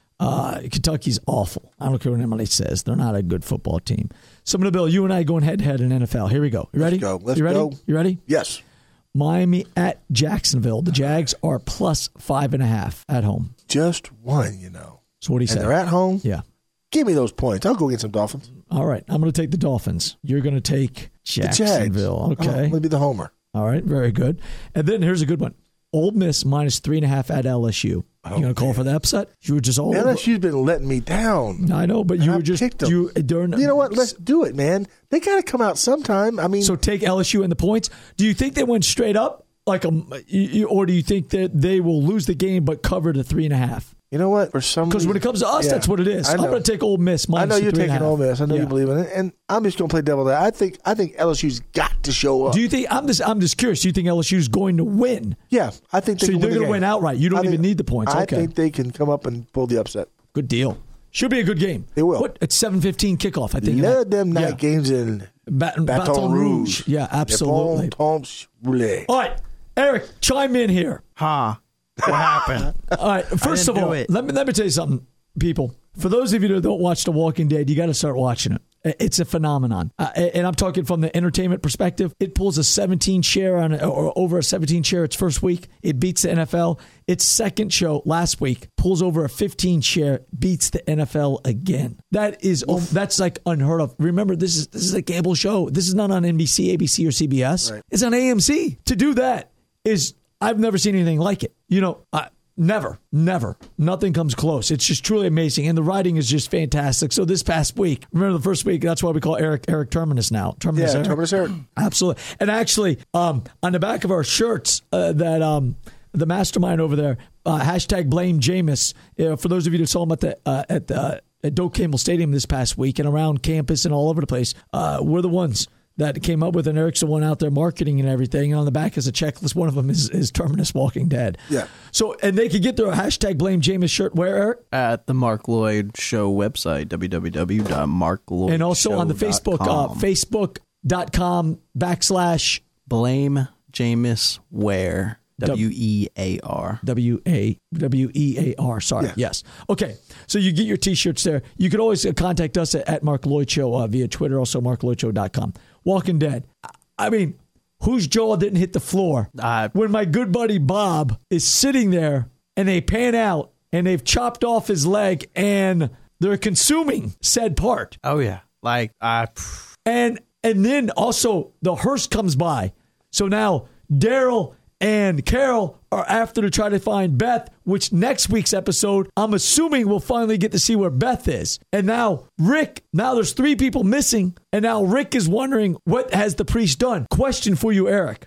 Uh, Kentucky's awful. I don't care what anybody says. They're not a good football team. Some of the Bill, you and I going head to head in N F L. Here we go. You ready? Let's go. Let's you ready? go. You ready? Yes. Miami at Jacksonville. The Jags are plus five and a half at home. Just one, you know. So what do you say? And they're at home? Yeah. Give me those points. I'll go get some Dolphins. All right. I'm going to take the Dolphins. You're going to take Jacksonville. The Jags. Okay. I'm going to be the homer. All right. Very good. And then here's a good one. Ole Miss minus three and a half at L S U. Oh, you going to call man. for the upset? You were just all L S U's over. been letting me down. I know, but And you I were just picked them. you during. You know what? Let's do it, man. They got to come out sometime. I mean, So take L S U in the points. Do you think they went straight up, like a, you- or do you think that they will lose the game but cover the three and a half? you know what? For some Because when it reason- comes to us, Yeah, that's what it is. I I'm know. going to take Ole Miss I minus know the you're three and a taking half. Ole Miss. I know Yeah. you believe in it, and I'm just going to play devil there. I think I think L S U's got to show up. Do you think I'm just I'm just curious? Do you think L S U is going to win? yeah, I think they So can they're win the going to game. win outright. You don't I even think- need the points. I Okay, think they can come up and pull the upset. good deal. Should be a good game. It will. What? It's seven fifteen kickoff. I think. Love them night Yeah. games in Baton, Baton Rouge. Yeah, absolutely. Baton Rouge. All right, Eric, chime in here. Huh. What happened? All right, first of didn't all, do it. let me let me tell you something, people. For those of you that don't watch The Walking Dead, you got to start watching it. It's a phenomenon, uh, and I'm talking from the entertainment perspective. It pulls a seventeen share on, or over a seventeen share its first week. It beats the N F L. Its second show last week pulls over a fifteen share, beats the N F L again. That is oh, that's like unheard of. Remember, this is this is a cable show. This is not on N B C, A B C, or C B S. Right. It's on A M C. To do that is I've never seen anything like it. You know, I, never, never. Nothing comes close. It's just truly amazing. And the writing is just fantastic. So this past week, remember the first week, that's why we call Eric Eric Terminus now. Terminus Yeah, Eric. Terminus Eric. Absolutely. And actually, um, on the back of our shirts, uh, that um, the mastermind over there, uh, hashtag blame Jameis. Uh, for those of you that saw him at the uh, at the at Doak Campbell Stadium this past week and around campus and all over the place, uh, we're the ones that came up with, and Eric's the one out there marketing and everything. And on the back is a checklist. One of them is, is Terminus Walking Dead. Yeah. So, and they could get their hashtag blame Jameis shirt where, Eric? At the Mark Lloyd Show website, w w w dot mark lloyd And also on the Facebook, uh, com. facebook.com backslash Blame Jameis Ware. W E A R. W A W E A R. Sorry. Yeah. Yes. Okay. So you get your T-shirts there. You could always uh, contact us at, at Mark Lloyd Show uh, via Twitter, also mark lloyd show dot com. Walking Dead. I mean, whose jaw didn't hit the floor Uh, when my good buddy Bob is sitting there and they pan out and they've chopped off his leg and they're consuming said part. oh, yeah. Like, I. And and then also the hearse comes by. So now Daryl and Carol are after to try to find Beth, which next week's episode, I'm assuming we'll finally get to see where Beth is. And now Rick, now there's three people missing. And now Rick is wondering, what has the priest done? Question for you, Eric.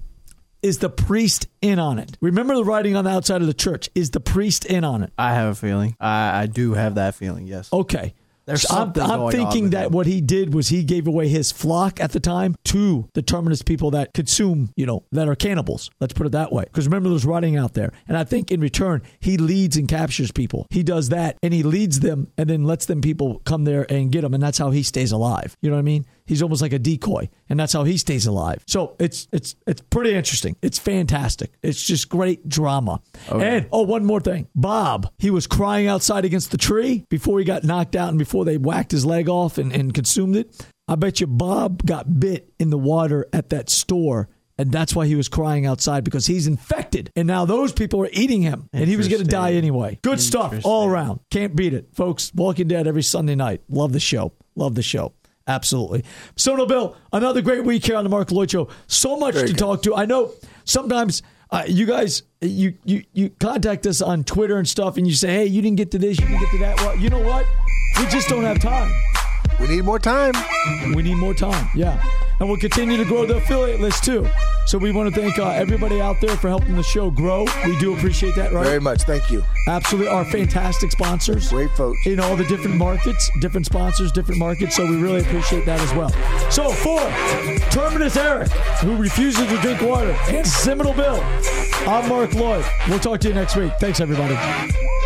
Is the priest in on it? Remember the writing on the outside of the church. Is the priest in on it? I have a feeling. I, I do have that feeling, yes. Okay. There's So I'm, something I'm going on thinking with that him. what he did was he gave away his flock at the time to the Terminus people that consume, you know, that are cannibals. Let's put it that way. Because remember, there's writing out there. And I think in return, he leads and captures people. He does that and he leads them and then lets them people come there and get them. And that's how he stays alive. You know what I mean? He's almost like a decoy, and that's how he stays alive. So it's it's it's pretty interesting. It's fantastic. It's just great drama. Okay. And oh, one more thing, Bob. He was crying outside against the tree before he got knocked out and before they whacked his leg off and, and consumed it. I bet you Bob got bit in the water at that store. And that's why he was crying outside, because he's infected. And now those people are eating him. And he was going to die anyway. Good stuff all around. Can't beat it. Folks, Walking Dead every Sunday night. Love the show. Love the show. Absolutely. Sono Bill, another great week here on the Mark Lloyd Show. So much Very to good. talk to. I know sometimes uh, you guys, you, you you contact us on Twitter and stuff, and you say, hey, you didn't get to this, you didn't get to that. Well, you know what? We just don't have time. We need more time. We need more time, yeah. And we'll continue to grow the affiliate list, too. So we want to thank uh, everybody out there for helping the show grow. We do appreciate that, right? Very much. Thank you. Absolutely. Our fantastic sponsors. Great folks. In all the different markets, different sponsors, different markets. So we really appreciate that as well. So for Terminus Eric, who refuses to drink water, and Seminole Bill, I'm Mark Lloyd. We'll talk to you next week. Thanks, everybody.